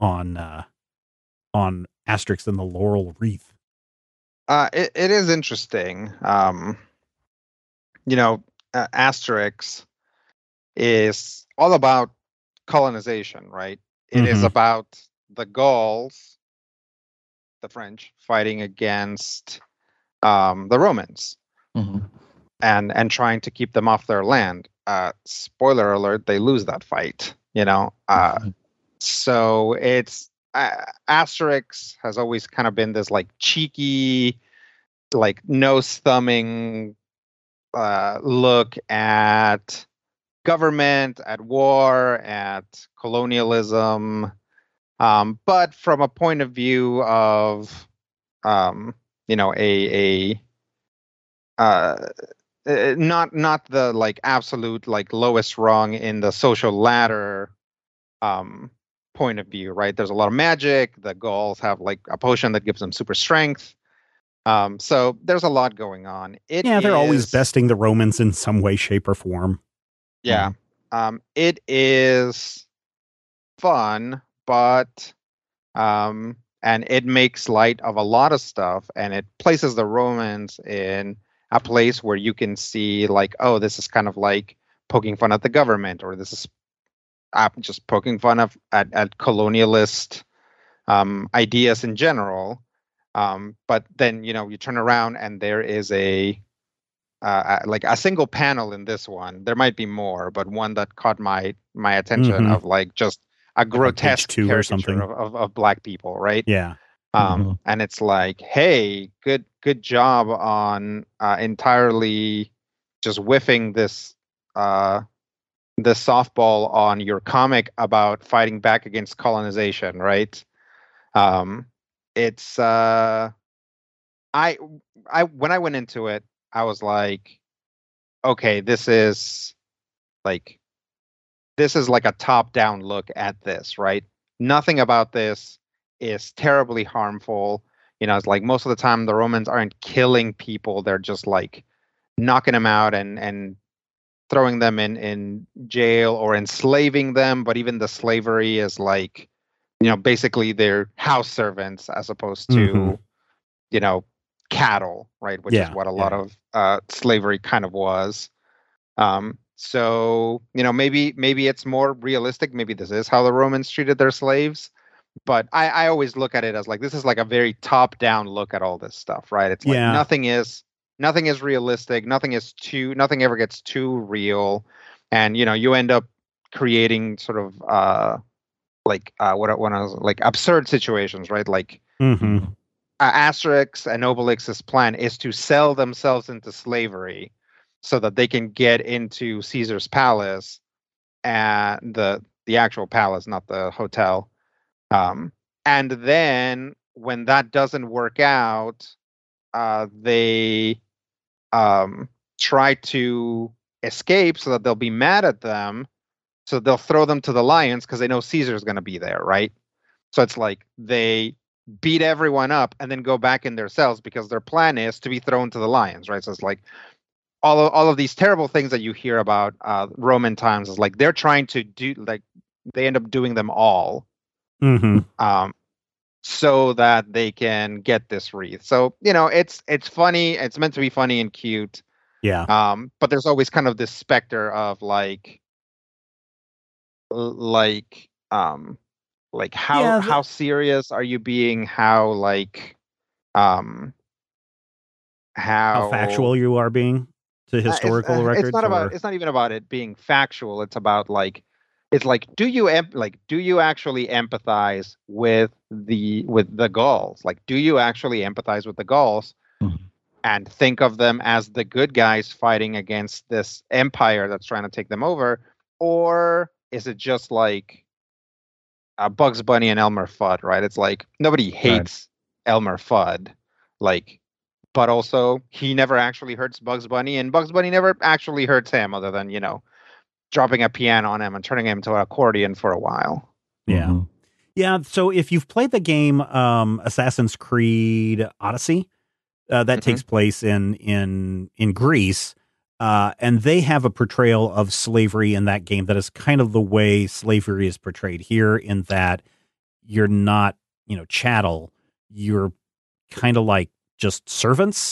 [SPEAKER 2] Asterix and the Laurel Wreath?
[SPEAKER 5] It is interesting. Asterix is all about colonization, right? It is about the Gauls, the French, fighting against the Romans and trying to keep them off their land. Spoiler alert, they lose that fight. So it's Asterix has always kind of been this like cheeky, like nose thumbing look at government, at war, at colonialism, but from a point of view of not the like absolute like lowest rung in the social ladder point of view, right? There's a lot of magic. The Gauls have like a potion that gives them super strength. So there's a lot going on.
[SPEAKER 2] They're always besting the Romans in some way, shape, or form.
[SPEAKER 5] Yeah. It is fun, but and it makes light of a lot of stuff, and it places the Romans in a place where you can see like, oh, this is kind of like poking fun at the government, or this is just poking fun at colonialist ideas in general. But then, you turn around and there is like a single panel in this one. There might be more, but one that caught my attention of like just a grotesque caricature of black people, right?
[SPEAKER 2] Yeah.
[SPEAKER 5] And it's like, hey, good job on entirely just whiffing this softball on your comic about fighting back against colonization, right? It's I when I went into it, I was like, okay, this is like a top-down look at this, right? Nothing about this is terribly harmful. It's like most of the time the Romans aren't killing people; they're just like knocking them out and throwing them in jail or enslaving them. But even the slavery is like, basically they're house servants as opposed to, cattle, right? Which is what a lot of slavery kind of was. So, maybe it's more realistic. Maybe this is how the Romans treated their slaves. But I always look at it as like, this is like a very top-down look at all this stuff, right? It's like nothing is realistic. Nothing ever gets too real. And, you end up creating sort of like absurd situations, right? Like Asterix and Obelix's plan is to sell themselves into slavery so that they can get into Caesar's palace, and the actual palace, not the hotel. And then when that doesn't work out, they try to escape so that they'll be mad at them. So they'll throw them to the lions because they know Caesar's going to be there, right? So it's like they beat everyone up and then go back in their cells because their plan is to be thrown to the lions, right? So it's like all of these terrible things that you hear about Roman times is like they're trying to do, like they end up doing them all, so that they can get this wreath. So it's funny. It's meant to be funny and cute.
[SPEAKER 2] Yeah.
[SPEAKER 5] But there's always kind of this specter of like how serious are you being? How
[SPEAKER 2] factual you are being to historical records?
[SPEAKER 5] It's not even about it being factual. It's about like, it's like, do you actually empathize with the Gauls? Like, do you actually empathize with the Gauls and think of them as the good guys fighting against this empire that's trying to take them over? Or is it just like Bugs Bunny and Elmer Fudd, right? It's like nobody hates Elmer Fudd, like, but also he never actually hurts Bugs Bunny, and Bugs Bunny never actually hurts him, other than dropping a piano on him and turning him into an accordion for a while.
[SPEAKER 2] Yeah, yeah. So if you've played the game Assassin's Creed Odyssey, that takes place in Greece. And they have a portrayal of slavery in that game that is kind of the way slavery is portrayed here, in that you're not, chattel. You're kind of like just servants.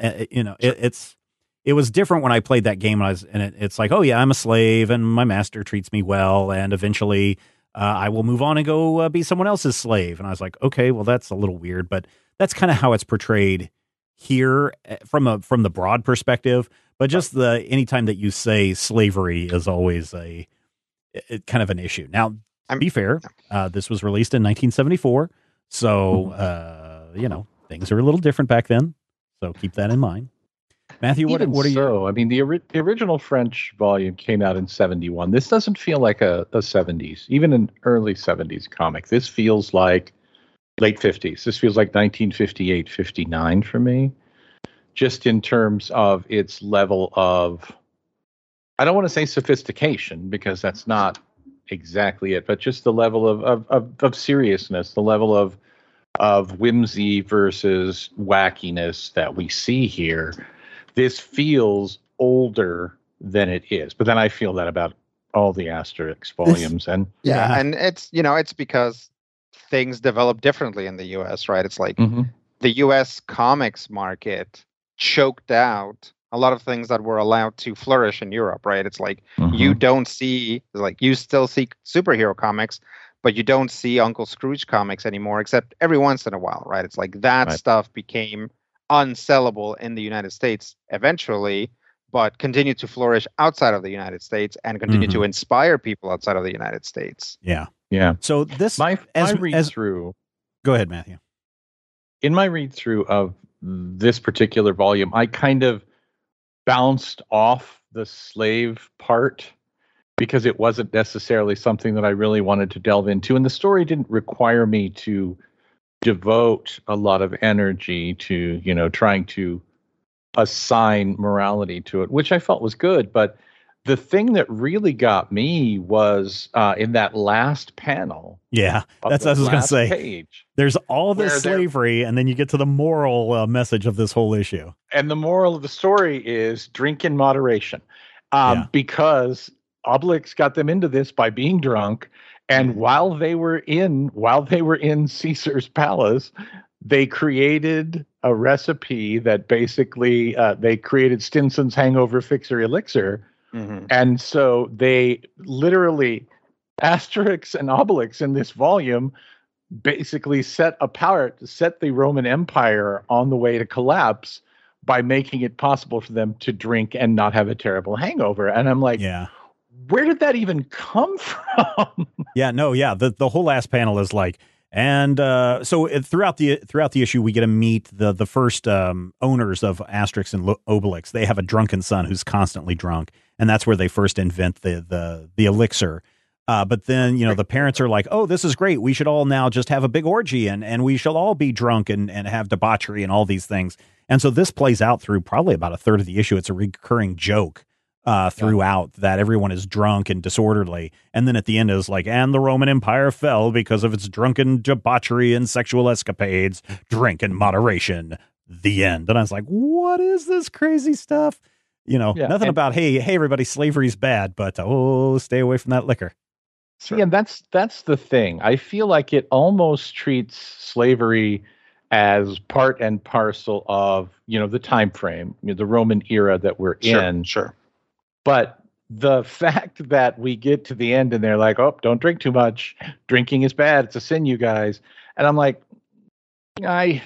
[SPEAKER 2] It was different when I played that game, and it's like, oh yeah, I'm a slave and my master treats me well, and eventually I will move on and go be someone else's slave. And I was like, okay, well that's a little weird, but that's kind of how it's portrayed here from the broad perspective. But just anytime that you say slavery is always kind of an issue. Now, to be fair, this was released in 1974, so things are a little different back then. So keep that in mind. Matthew, what are you?
[SPEAKER 4] So, I mean, the original French volume came out in 71. This doesn't feel like a 70s, even an early 70s comic. This feels like late 50s. This feels like 1958, 59 for me. Just in terms of its level of, I don't want to say sophistication, because that's not exactly it, but just the level of seriousness, the level of whimsy versus wackiness that we see here. This feels older than it is, but then I feel that about all the Asterix volumes. And
[SPEAKER 5] and it's it's because things develop differently in the US, right? It's like
[SPEAKER 4] Mm-hmm.
[SPEAKER 5] the US comics market choked out a lot of things that were allowed to flourish in Europe, right? It's like you don't see, like, you still see superhero comics, but you don't see Uncle Scrooge comics anymore, except every once in a while, right? It's like that stuff became unsellable in the United States eventually, but continued to flourish outside of the United States and continue to inspire people outside of the United States.
[SPEAKER 2] Yeah.
[SPEAKER 4] Yeah.
[SPEAKER 2] So this,
[SPEAKER 4] My read through.
[SPEAKER 2] Go ahead, Matthew.
[SPEAKER 4] In my read through of this particular volume, I kind of bounced off the slave part because it wasn't necessarily something that I really wanted to delve into. And the story didn't require me to devote a lot of energy to, trying to assign morality to it, which I felt was good. But the thing that really got me was in that last panel.
[SPEAKER 2] Yeah, that's what I was going to say.
[SPEAKER 4] Page,
[SPEAKER 2] there's all this slavery, and then you get to the moral message of this whole issue.
[SPEAKER 4] And the moral of the story is drink in moderation, because Obelix got them into this by being drunk. And while they were in Caesar's palace, they created a recipe that basically they created Stinson's Hangover Fixer Elixir. And so they literally, Asterix and Obelix in this volume basically set the Roman Empire on the way to collapse by making it possible for them to drink and not have a terrible hangover. And I'm like, where did that even come from?
[SPEAKER 2] The whole last panel is like, and so throughout the issue, we get to meet the first owners of Asterix and Obelix. They have a drunken son who's constantly drunk, and that's where they first invent the elixir. But then, the parents are like, oh, this is great. We should all now just have a big orgy and we shall all be drunk and have debauchery and all these things. And so this plays out through probably about a third of the issue. It's a recurring joke throughout that everyone is drunk and disorderly. And then at the end is like, and the Roman Empire fell because of its drunken debauchery and sexual escapades. Drink in moderation. The end. And I was like, what is this crazy stuff? Nothing about, hey, everybody, slavery's bad, but stay away from that liquor.
[SPEAKER 4] See, and that's the thing. I feel like it almost treats slavery as part and parcel of, the time frame, the Roman era that we're in.
[SPEAKER 5] Sure.
[SPEAKER 4] But the fact that we get to the end and they're like, oh, don't drink too much. Drinking is bad. It's a sin, you guys. And I'm like, I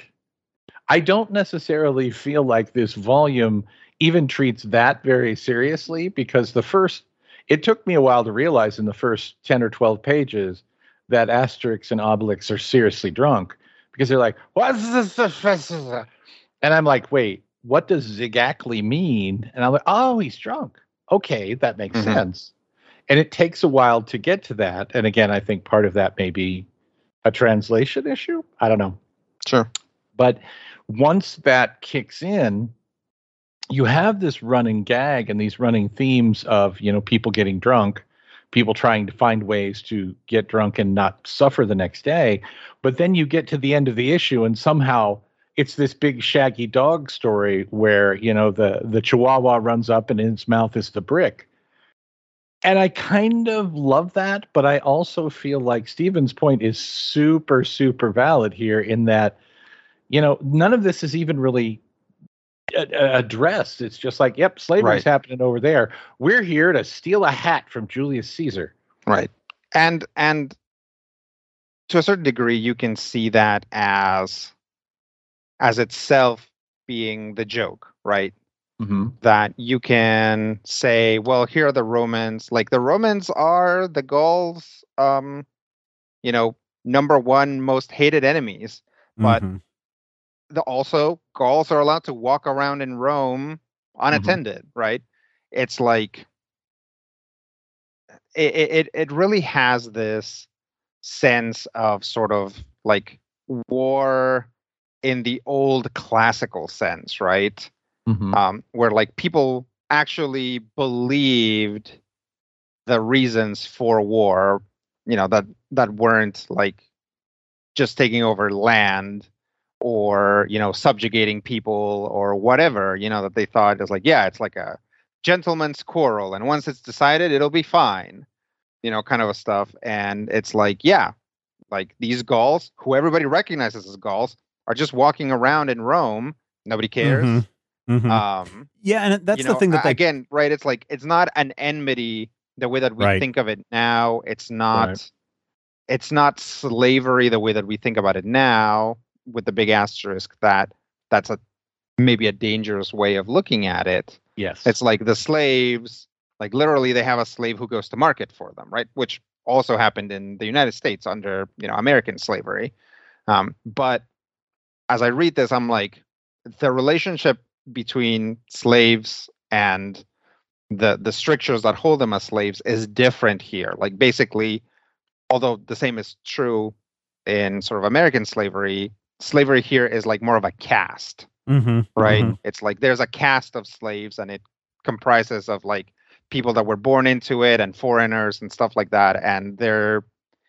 [SPEAKER 4] don't necessarily feel like this volume even treats that very seriously, because it took me a while to realize in the first 10 or 12 pages that Asterix and Obelix are seriously drunk, because they're like, what's this? And I'm like, wait, what does Zigacly mean? And I'm like, oh, he's drunk. Okay, that makes sense. And it takes a while to get to that. And again, I think part of that may be a translation issue. I don't know.
[SPEAKER 5] Sure.
[SPEAKER 4] But once that kicks in, you have this running gag and these running themes of, people getting drunk, people trying to find ways to get drunk and not suffer the next day. But then you get to the end of the issue and somehow it's this big shaggy dog story where, the Chihuahua runs up and in its mouth is the brick. And I kind of love that, but I also feel like Stephen's point is super, super valid here in that, none of this is even really addressed. It's just like, yep, slavery's happening over there. We're here to steal a hat from Julius Caesar.
[SPEAKER 5] Right. And to a certain degree, you can see that as itself being the joke, right? That you can say, well, here are the Romans. Like, the Romans are the Gauls, number one most hated enemies. But also Gauls are allowed to walk around in Rome unattended, right? It's like it really has this sense of sort of like war in the old classical sense, right? Where like people actually believed the reasons for war, that weren't like just taking over land or, subjugating people or whatever, that they thought is like, yeah, it's like a gentleman's quarrel. And once it's decided, it'll be fine, kind of a stuff. And it's like, yeah, Like these Gauls, who everybody recognizes as Gauls, are just walking around in Rome. Nobody cares.
[SPEAKER 2] Mm-hmm. Mm-hmm. Yeah, and that's the thing that they...
[SPEAKER 5] again, right? It's like it's not an enmity the way that we think of it now. It's not. Right. It's not slavery the way that we think about it now, with the big asterisk that's maybe a dangerous way of looking at it.
[SPEAKER 4] Yes,
[SPEAKER 5] it's like the slaves, like literally, they have a slave who goes to market for them, right? Which also happened in the United States under American slavery. But as I read this, I'm like, the relationship between slaves and the strictures that hold them as slaves is different here. Like basically, although the same is true in sort of American slavery, slavery here is like more of a caste, right? Mm-hmm. It's like there's a caste of slaves, and it comprises of like people that were born into it and foreigners and stuff like that. And they're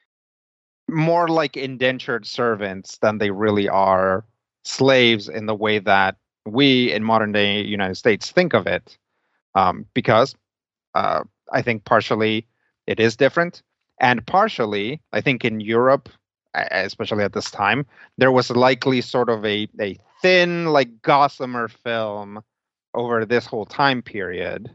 [SPEAKER 5] more like indentured servants than they really are slaves in the way that we in modern day United States think of it. Because I think partially it is different. And partially, I think in Europe, especially at this time, there was likely sort of a thin, like gossamer film over this whole time period,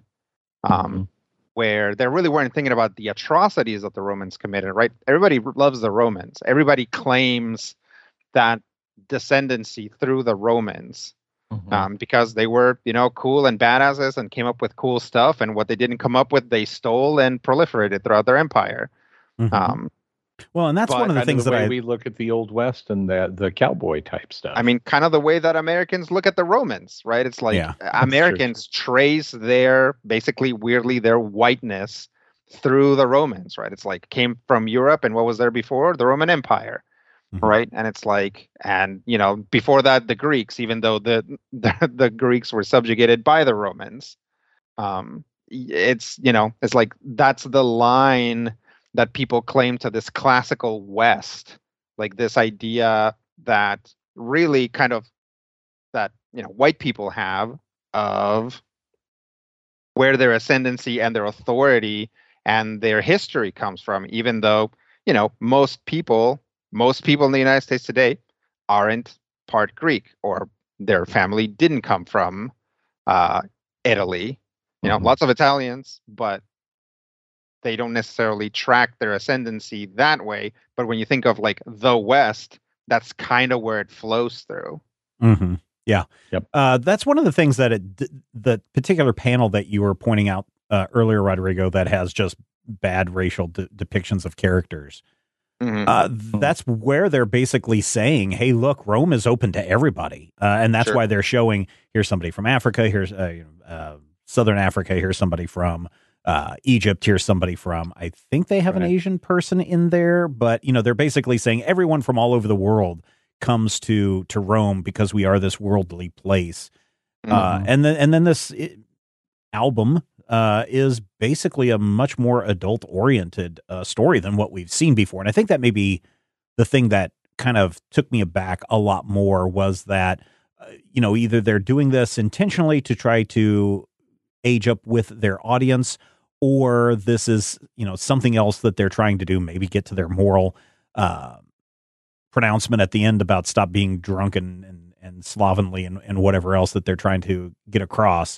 [SPEAKER 5] where they really weren't thinking about the atrocities that the Romans committed, right? Everybody loves the Romans. Everybody claims that descendancy through the Romans, because they were, cool and badasses and came up with cool stuff. And what they didn't come up with, they stole and proliferated throughout their empire.
[SPEAKER 2] Well, and that's one of the things that
[SPEAKER 4] we look at the Old West and the cowboy type stuff.
[SPEAKER 5] I mean, kind of the way that Americans look at the Romans, right? It's like Americans trace basically weirdly their whiteness through the Romans, right? It's like came from Europe, and what was there before? The Roman Empire, right? And it's like, and before that, the Greeks, even though the Greeks were subjugated by the Romans, it's it's like that's the line that people claim to this classical West, like this idea that really kind of that white people have of where their ascendancy and their authority and their history comes from, even though most people in the United States today aren't part Greek, or their family didn't come from Italy. Lots of Italians, but they don't necessarily track their ascendancy that way. But when you think of like the West, that's kind of where it flows through.
[SPEAKER 2] Yeah. Yep. That's one of the things that the particular panel that you were pointing out earlier, Rodrigo, that has just bad racial depictions of characters. That's where they're basically saying, hey, look, Rome is open to everybody. And that's why they're showing, here's somebody from Africa, here's Southern Africa, here's somebody from Egypt, here's somebody from, I think they have an Asian person in there, but they're basically saying everyone from all over the world comes to Rome because we are this worldly place. And then this album is basically a much more adult oriented story than what we've seen before. And I think that may be the thing that kind of took me aback a lot more, was that either they're doing this intentionally to try to age up with their audience, or this is, something else that they're trying to do, maybe get to their moral pronouncement at the end about stop being drunk and slovenly and whatever else that they're trying to get across.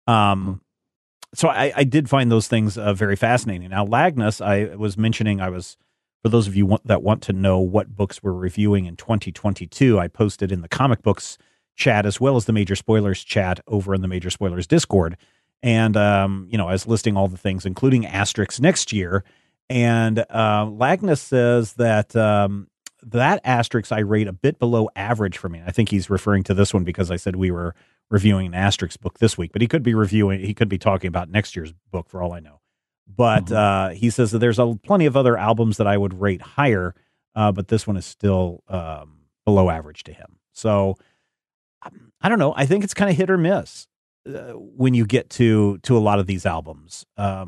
[SPEAKER 2] So I did find those things very fascinating. Now, Lagnus, I was mentioning, for those of you that want to know what books we're reviewing in 2022, I posted in the comic books chat as well as the Major Spoilers chat over in the Major Spoilers Discord. And, I was listing all the things, including asterisks next year. And Lagnus says that that asterisk I rate a bit below average for me. I think he's referring to this one because I said we were reviewing an asterisk book this week, but he could be talking about next year's book for all I know. But he says that there's plenty of other albums that I would rate higher, but this one is still below average to him. So I don't know. I think it's kind of hit or miss when you get to a lot of these albums.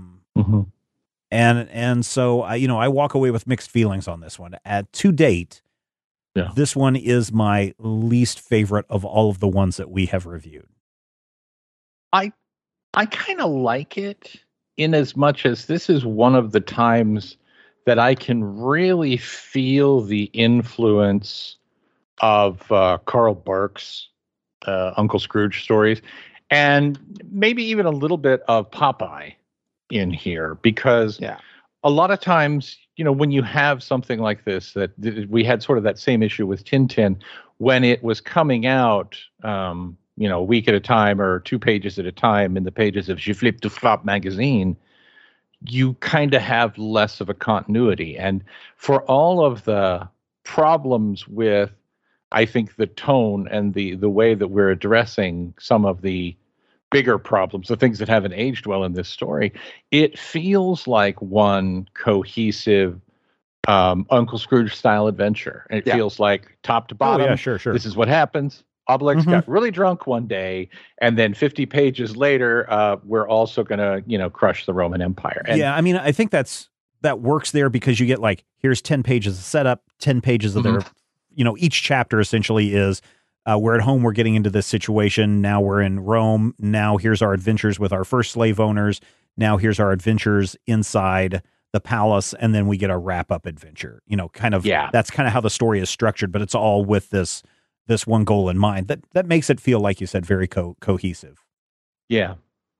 [SPEAKER 2] And so I walk away with mixed feelings on this one. To date, this one is my least favorite of all of the ones that we have reviewed.
[SPEAKER 4] I kind of like it, in as much as this is one of the times that I can really feel the influence of Carl Barks' Uncle Scrooge stories, and maybe even a little bit of Popeye in here, because a lot of times, when you have something like this, that we had sort of that same issue with Tintin when it was coming out, a week at a time or 2 pages at a time in the pages of Je Flip to Flop magazine, you kind of have less of a continuity. And for all of the problems with, I think, the tone and the way that we're addressing some of the bigger problems, the things that haven't aged well in this story, it feels like one cohesive Uncle Scrooge style adventure. And it feels like top to bottom.
[SPEAKER 2] Sure.
[SPEAKER 4] This is what happens. Obelix got really drunk one day, and then 50 pages later, we're also going to, crush the Roman Empire. And
[SPEAKER 2] I think that works there, because you get like, here's 10 pages of setup, 10 pages of their, each chapter essentially is, we're at home, we're getting into this situation. Now we're in Rome. Now here's our adventures with our first slave owners. Now here's our adventures inside the palace. And then we get a wrap up adventure, that's kind of how the story is structured, but it's all with this one goal in mind. That makes it feel, like you said, very cohesive.
[SPEAKER 4] Yeah.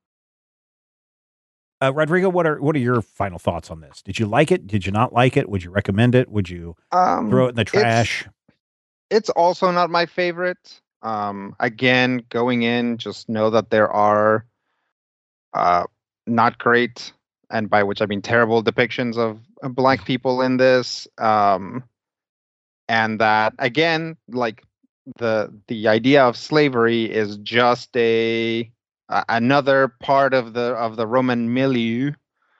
[SPEAKER 2] Rodrigo, what are your final thoughts on this? Did you like it? Did you not like it? Would you recommend it? Would you throw it in the trash?
[SPEAKER 5] It's also not my favorite. Again, going in, just know that there are not great, and by which I mean terrible, depictions of Black people in this. And that, again, like the idea of slavery is just another part of the Roman milieu.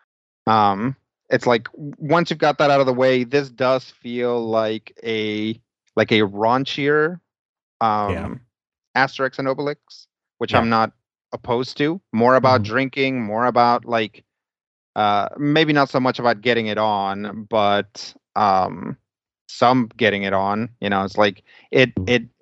[SPEAKER 5] It's like, once you've got that out of the way, this does feel like a raunchier Asterix and Obelix, which I'm not opposed to. More about drinking, more about like maybe not so much about getting it on, but some getting it on. It's like it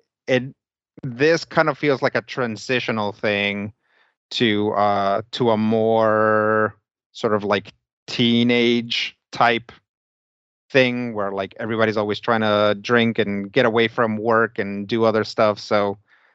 [SPEAKER 5] this kind of feels like a transitional thing to a more sort of like teenage type thing, where like everybody's always trying to drink and get away from work and do other stuff. So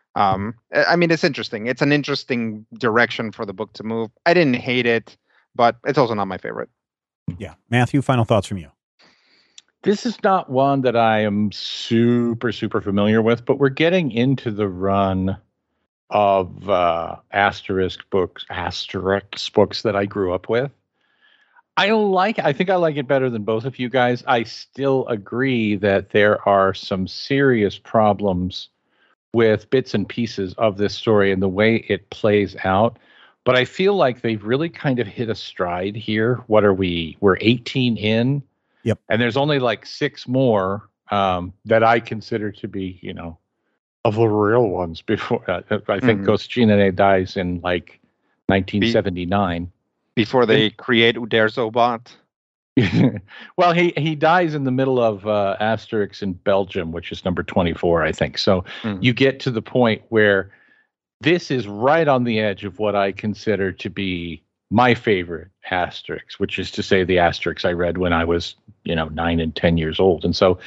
[SPEAKER 5] it's interesting. It's an interesting direction for the book to move. I didn't hate it, but it's also not my favorite.
[SPEAKER 2] Yeah. Matthew, final thoughts from you.
[SPEAKER 4] This is not one that I am super, super familiar with, but we're getting into the run of Asterix books that I grew up with. I think I like it better than both of you guys. I still agree that there are some serious problems with bits and pieces of this story and the way it plays out. But I feel like they've really kind of hit a stride here. What are we? We're 18 in.
[SPEAKER 2] Yep.
[SPEAKER 4] And there's only like 6 more that I consider to be, of the real ones. Before I think Goscinny dies in like 1979.
[SPEAKER 5] Before they create Uderzo-bot.
[SPEAKER 4] Well, he dies in the middle of Asterix in Belgium, which is number 24, I think. So you get to the point where this is right on the edge of what I consider to be my favorite Asterix, which is to say the Asterix I read when I was, 9 and 10 years old. And so,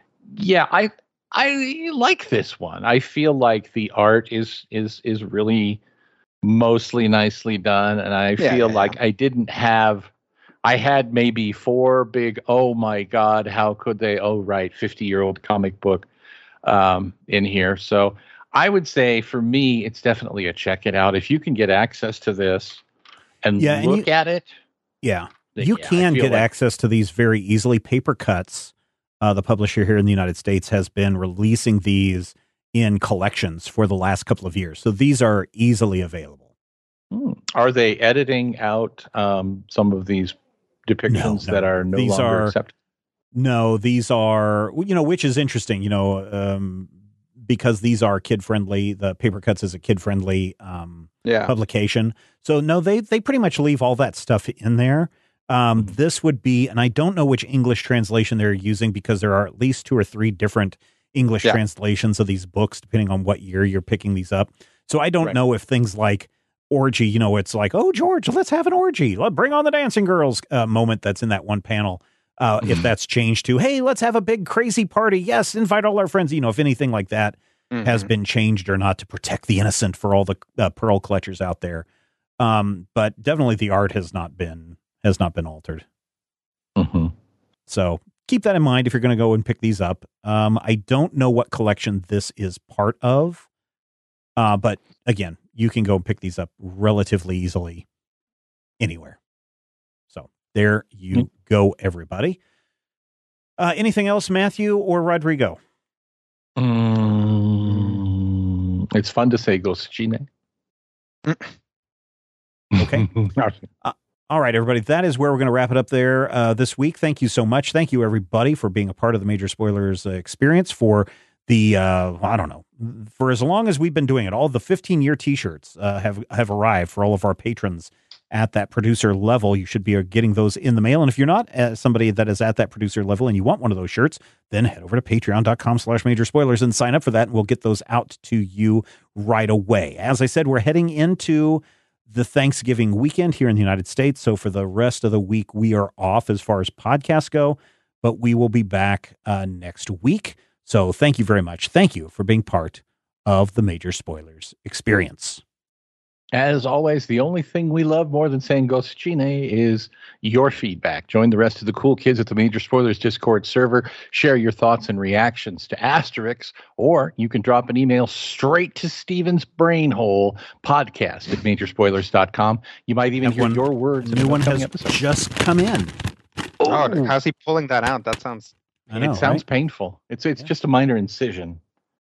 [SPEAKER 4] I like this one. I feel like the art is really mostly nicely done. And I feel like I had maybe 4 big, oh my God, how could they? Oh, right. 50-year-old comic book in here. So I would say for me, it's definitely a check it out. If you can get access to this and look at it.
[SPEAKER 2] Yeah. You can get access to these very easily. Paper Cuts, the publisher here in the United States, has been releasing these in collections for the last couple of years. So these are easily available.
[SPEAKER 4] Are they editing out some of these depictions that are no longer accepted?
[SPEAKER 2] No, these are, which is interesting, because these are kid-friendly. The Paper Cuts is a kid-friendly publication. So no, they pretty much leave all that stuff in there. This would be, and I don't know which English translation they're using, because there are at least 2 or 3 different English translations of these books, depending on what year you're picking these up. So I don't know if things like orgy, it's like, oh, George, let's have an orgy. Let's bring on the dancing girls moment that's in that one panel. If that's changed to, hey, let's have a big crazy party. Yes, invite all our friends. If anything like that has been changed or not to protect the innocent for all the pearl collectors out there. But definitely the art has not been altered.
[SPEAKER 4] Mm-hmm.
[SPEAKER 2] So keep that in mind if you're going to go and pick these up. I don't know what collection this is part of. But again, you can go and pick these up relatively easily anywhere. So there you go, everybody. Anything else, Matthew or Rodrigo?
[SPEAKER 4] It's fun to say Goscine.
[SPEAKER 2] Okay. All right, everybody. That is where we're going to wrap it up there this week. Thank you so much. Thank you, everybody, for being a part of the Major Spoilers experience for the, for as long as we've been doing it. All the 15-year T-shirts have arrived for all of our patrons at that producer level. You should be getting those in the mail. And if you're not somebody that is at that producer level and you want one of those shirts, then head over to patreon.com/majorspoilers and sign up for that. And we'll get those out to you right away. As I said, we're heading into the Thanksgiving weekend here in the United States. So for the rest of the week, we are off as far as podcasts go, but we will be back next week. So thank you very much. Thank you for being part of the Major Spoilers experience.
[SPEAKER 4] As always, the only thing we love more than saying Goscine is your feedback. Join the rest of the cool kids at the Major Spoilers Discord server. Share your thoughts and reactions to Asterix, or you can drop an email straight to Steven's brain hole, podcast@majorspoilers.com. You might even hear your words.
[SPEAKER 2] New one has just come in.
[SPEAKER 5] Oh, how's he pulling that out? That sounds...
[SPEAKER 4] It sounds painful. It's just a minor incision.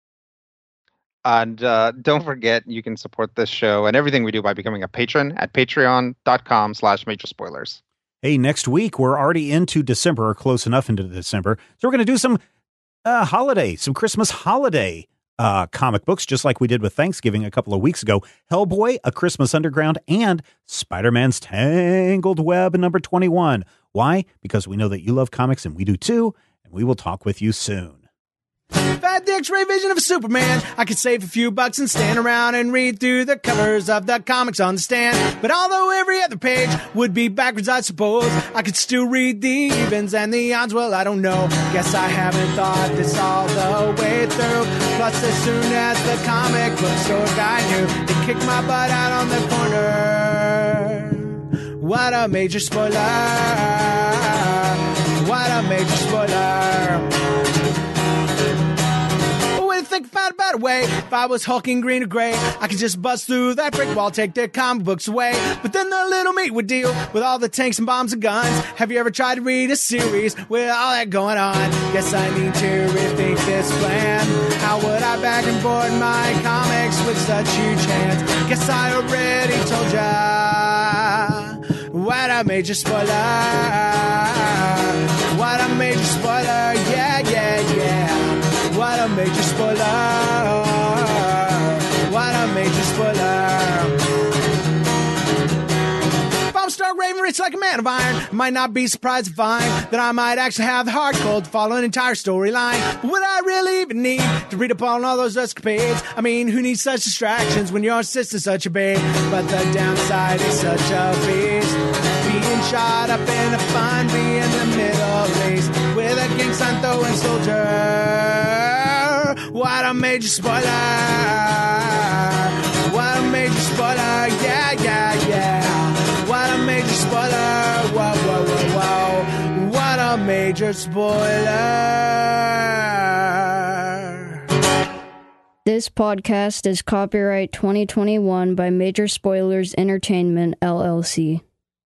[SPEAKER 5] And don't forget, you can support this show and everything we do by becoming a patron at patreon.com/majorspoilers.
[SPEAKER 2] Hey, next week, we're already into December, or close enough into December. So we're going to do some Christmas holiday comic books, just like we did with Thanksgiving a couple of weeks ago. Hellboy, A Christmas Underground, and Spider-Man's Tangled Web number 21. Why? Because we know that you love comics and we do too, and we will talk with you soon.
[SPEAKER 6] If I had the X-ray vision of a Superman, I could save a few bucks and stand around and read through the covers of the comics on the stand. But although every other page would be backwards, I suppose I could still read the evens and the odds. Well, I don't know. Guess I haven't thought this all the way through. Plus, as soon as the comic book store guy knew, they kicked my butt out on the corner. What a major spoiler! What a major spoiler! Think about a better way. If I was hulking green or gray, I could just bust through that brick wall, take their comic books away. But then the little meat would deal with all the tanks and bombs and guns. Have you ever tried to read a series with all that going on? Guess I need to rethink this plan. How would I back and board my comics with such huge hands? Guess I already told ya. What a major spoiler. What a major spoiler. Yeah, yeah, yeah. What a major spoiler. What a major spoiler. If I'm stark raving rich like a man of iron, I might not be surprised to find that I might actually have the heart cold to follow an entire storyline. But would I really even need to read up on all those escapades? I mean, who needs such distractions when your sister's such a babe? But the downside is such a beast. Being shot up in a fun bee in the Middle East with a gang sign throwing soldier. What a major spoiler. What a major spoiler. Yeah, yeah, yeah. What a major spoiler. Whoa, whoa, whoa, whoa. What a major spoiler.
[SPEAKER 7] This podcast is copyright 2021 by Major Spoilers Entertainment, LLC.